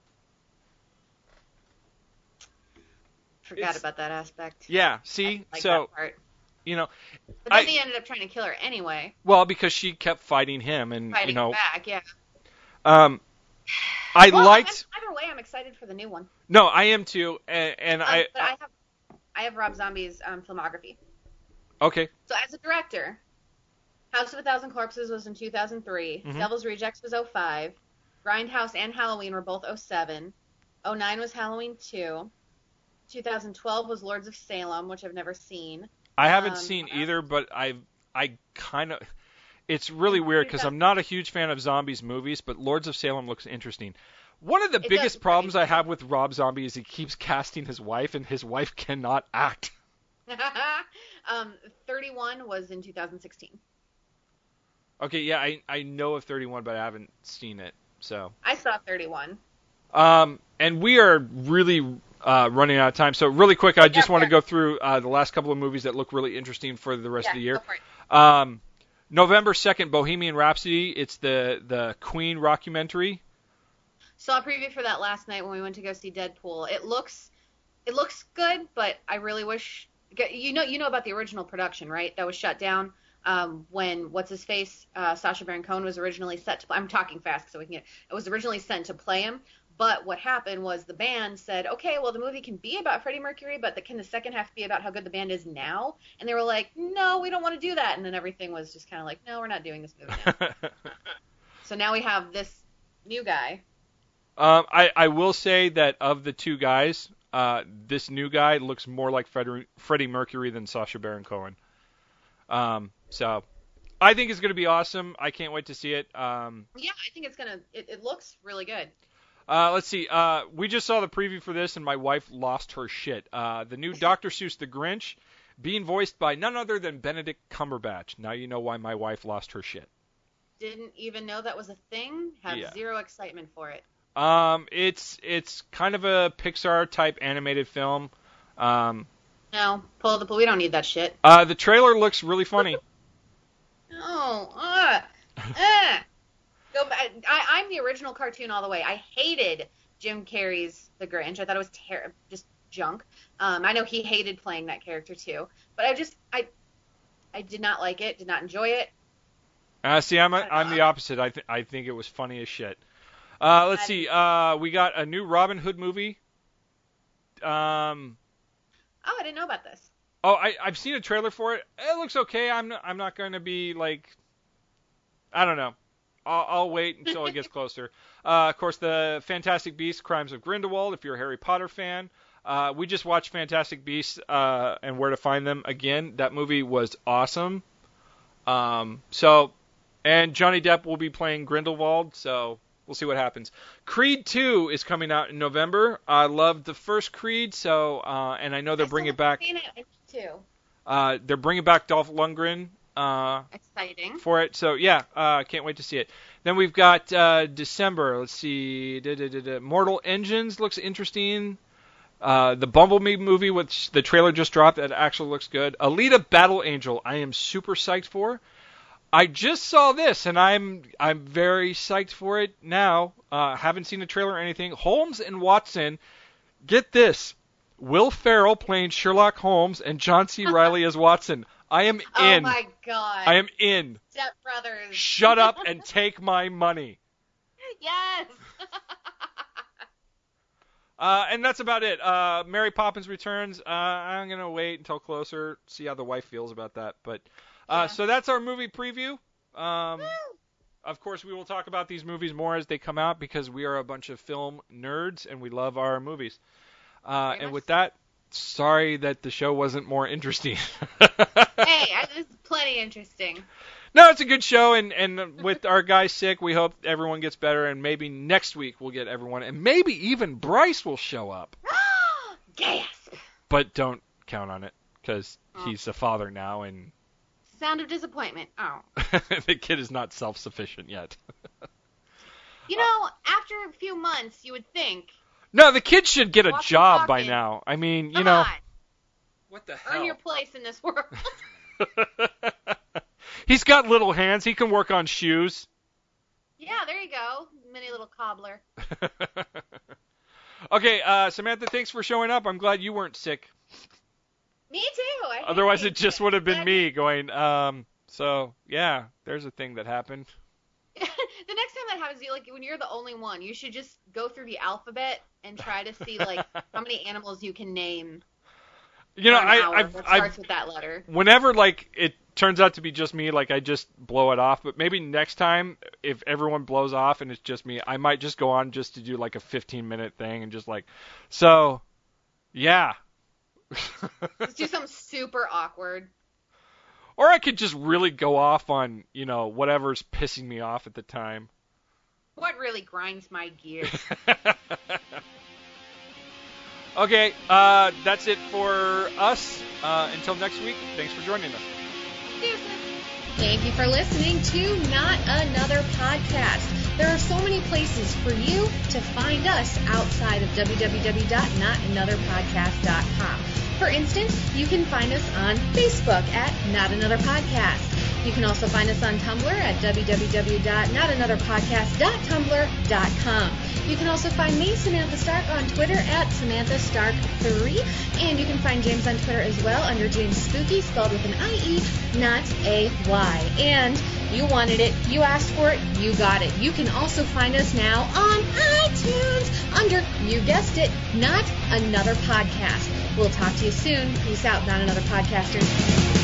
Forgot It's- about that aspect. Yeah, see? Like so, that part. you know, But then I, he ended up trying to kill her anyway. well, because she kept fighting him, and Fighting you know, back, yeah. um, I well, liked. I'm, either way, I'm excited for the new one. No, I am too, and, and Um, I. but I have, I have Rob Zombie's um, filmography. Okay. So as a director, House of a Thousand Corpses was in two thousand three. Mhm. Devil's Rejects was oh five. Grindhouse and Halloween were both oh seven. oh nine was Halloween two. two thousand twelve was Lords of Salem, which I've never seen. I haven't Um, seen either, but I I kind of. It's really weird because I'm not a huge fan of zombies movies, but Lords of Salem looks interesting. One of the It biggest does, problems right. I have with Rob Zombie is he keeps casting his wife, and his wife cannot act. um, thirty-one was in two thousand sixteen. Okay, yeah, I I know of thirty-one, but I haven't seen it. So. I saw thirty-one. Um, and we are really uh, running out of time. So really quick, I just Yeah, want to sure. go through uh, the last couple of movies that look really interesting for the rest Yeah, of the year. go for it. Um, November second, Bohemian Rhapsody. It's the the Queen rockumentary. Saw a preview for that last night when we went to go see Deadpool. It looks, it looks good, but I really wish you know you know about the original production, right? That was shut down um, when what's his face, uh, Sacha Baron Cohen was originally set to. I'm talking fast so we can get. It was originally sent to play him, but what happened was the band said, okay, well the movie can be about Freddie Mercury, but the, can the second half be about how good the band is now? And they were like, no, we don't want to do that. And then everything was just kind of like, no, we're not doing this movie now. So now we have this new guy. Um, I, I will say that of the two guys, uh, this new guy looks more like Freddie, Freddie Mercury than Sacha Baron Cohen. Um, so I think it's going to be awesome. I can't wait to see it. Um, Yeah, I think it's gonna. It, it looks really good. uh, let's see. Uh, we just saw the preview for this, and my wife lost her shit. Uh, the new Doctor Seuss The Grinch, being voiced by none other than Benedict Cumberbatch. Now you know why my wife lost her shit. Didn't even know that was a thing. Have Yeah. zero excitement for it. Um, it's it's kind of a Pixar type animated film. Um, No, pull the pull. We don't need that shit. uh, the trailer looks really funny. No. Uh, uh. Go back. I, I'm the original cartoon all the way. I hated Jim Carrey's The Grinch. I thought it was ter- just junk. Um, I know he hated playing that character too, but I just I I did not like it. Did not enjoy it. Uh, see, I'm a, I'm the opposite. I th- I think it was funny as shit. Uh, let's see. Uh, we got a new Robin Hood movie. Um. Oh, I didn't know about this. Oh, I I've seen a trailer for it. It looks okay. I'm not, I'm not going to be like. I don't know. I'll, I'll wait until it gets closer. Uh, of course, the Fantastic Beasts: Crimes of Grindelwald. If you're a Harry Potter fan, uh, we just watched Fantastic Beasts uh, and Where to Find Them again. That movie was awesome. Um. So, and Johnny Depp will be playing Grindelwald. So. We'll see what happens. Creed two is coming out in November. I loved the first Creed, so uh, and I know they're I bringing still back. haven't seen it too. Uh, they're bringing back Dolph Lundgren. Uh, Exciting. For it, so yeah, uh, can't wait to see it. Then we've got uh, December. Let's see, da, da, da, da. Mortal Engines looks interesting. Uh, the Bumblebee movie, which the trailer just dropped, that actually looks good. Alita Battle Angel, I am super psyched for. I just saw this, and I'm I'm very psyched for it now. Uh, haven't seen a trailer or anything. Holmes and Watson, get this. Will Ferrell playing Sherlock Holmes and John C. Reilly as Watson. I am in. Oh my god. I am in. Step Brothers. Shut up and take my money. Yes. uh, and that's about it. Uh, Mary Poppins Returns. Uh, I'm going to wait until closer, see how the wife feels about that. But uh, Yeah. So that's our movie preview. Um, of course, we will talk about these movies more as they come out because we are a bunch of film nerds and we love our movies. Uh, and with that, sorry that the show wasn't more interesting. Hey, it's plenty interesting. No, it's a good show, and, and with our guy sick, we hope everyone gets better, and maybe next week we'll get everyone, and maybe even Bryce will show up. Gasp! But don't count on it, because Oh. he's a father now, and Sound of disappointment. Oh. the kid is not self-sufficient yet. You know, after a few months, you would think. No, the kid should get a Walking, job by talking. now. I mean, you Come know. on, What the earn your place in this world. He's got little hands. He can work on shoes. Yeah, there you go. Mini little cobbler. Okay, uh, Samantha, thanks for showing up. I'm glad you weren't sick. Me too. I hate Otherwise, being it just sick. would have been But me going, um, so, yeah, there's a thing that happened. The next time that happens, you like when you're the only one, you should just go through the alphabet and try to see like how many animals you can name. You know, for an I, hour I've, that starts I've, with that letter. whenever, like, it turns out to be just me, like, I just blow it off. But maybe next time, if everyone blows off and it's just me, I might just go on just to do, like, a fifteen-minute thing and just, like, so, yeah. Let's do something super awkward. Or I could just really go off on, you know, whatever's pissing me off at the time. What really grinds my gears? Okay, uh, that's it for us. Uh, until next week, thanks for joining us. Thank you for listening to Not Another Podcast. There are so many places for you to find us outside of w w w dot not another podcast dot com. For instance, you can find us on Facebook at Not Another Podcast. You can also find us on Tumblr at w w w dot not another podcast dot tumblr dot com. You can also find me, Samantha Stark, on Twitter at Samantha Stark three, and you can find James on Twitter as well under James Spooky, spelled with an I E, not a Y. And you wanted it, you asked for it, you got it. You can also find us now on iTunes under, you guessed it, Not Another Podcast. We'll talk to you soon. Peace out, Not Another Podcasters.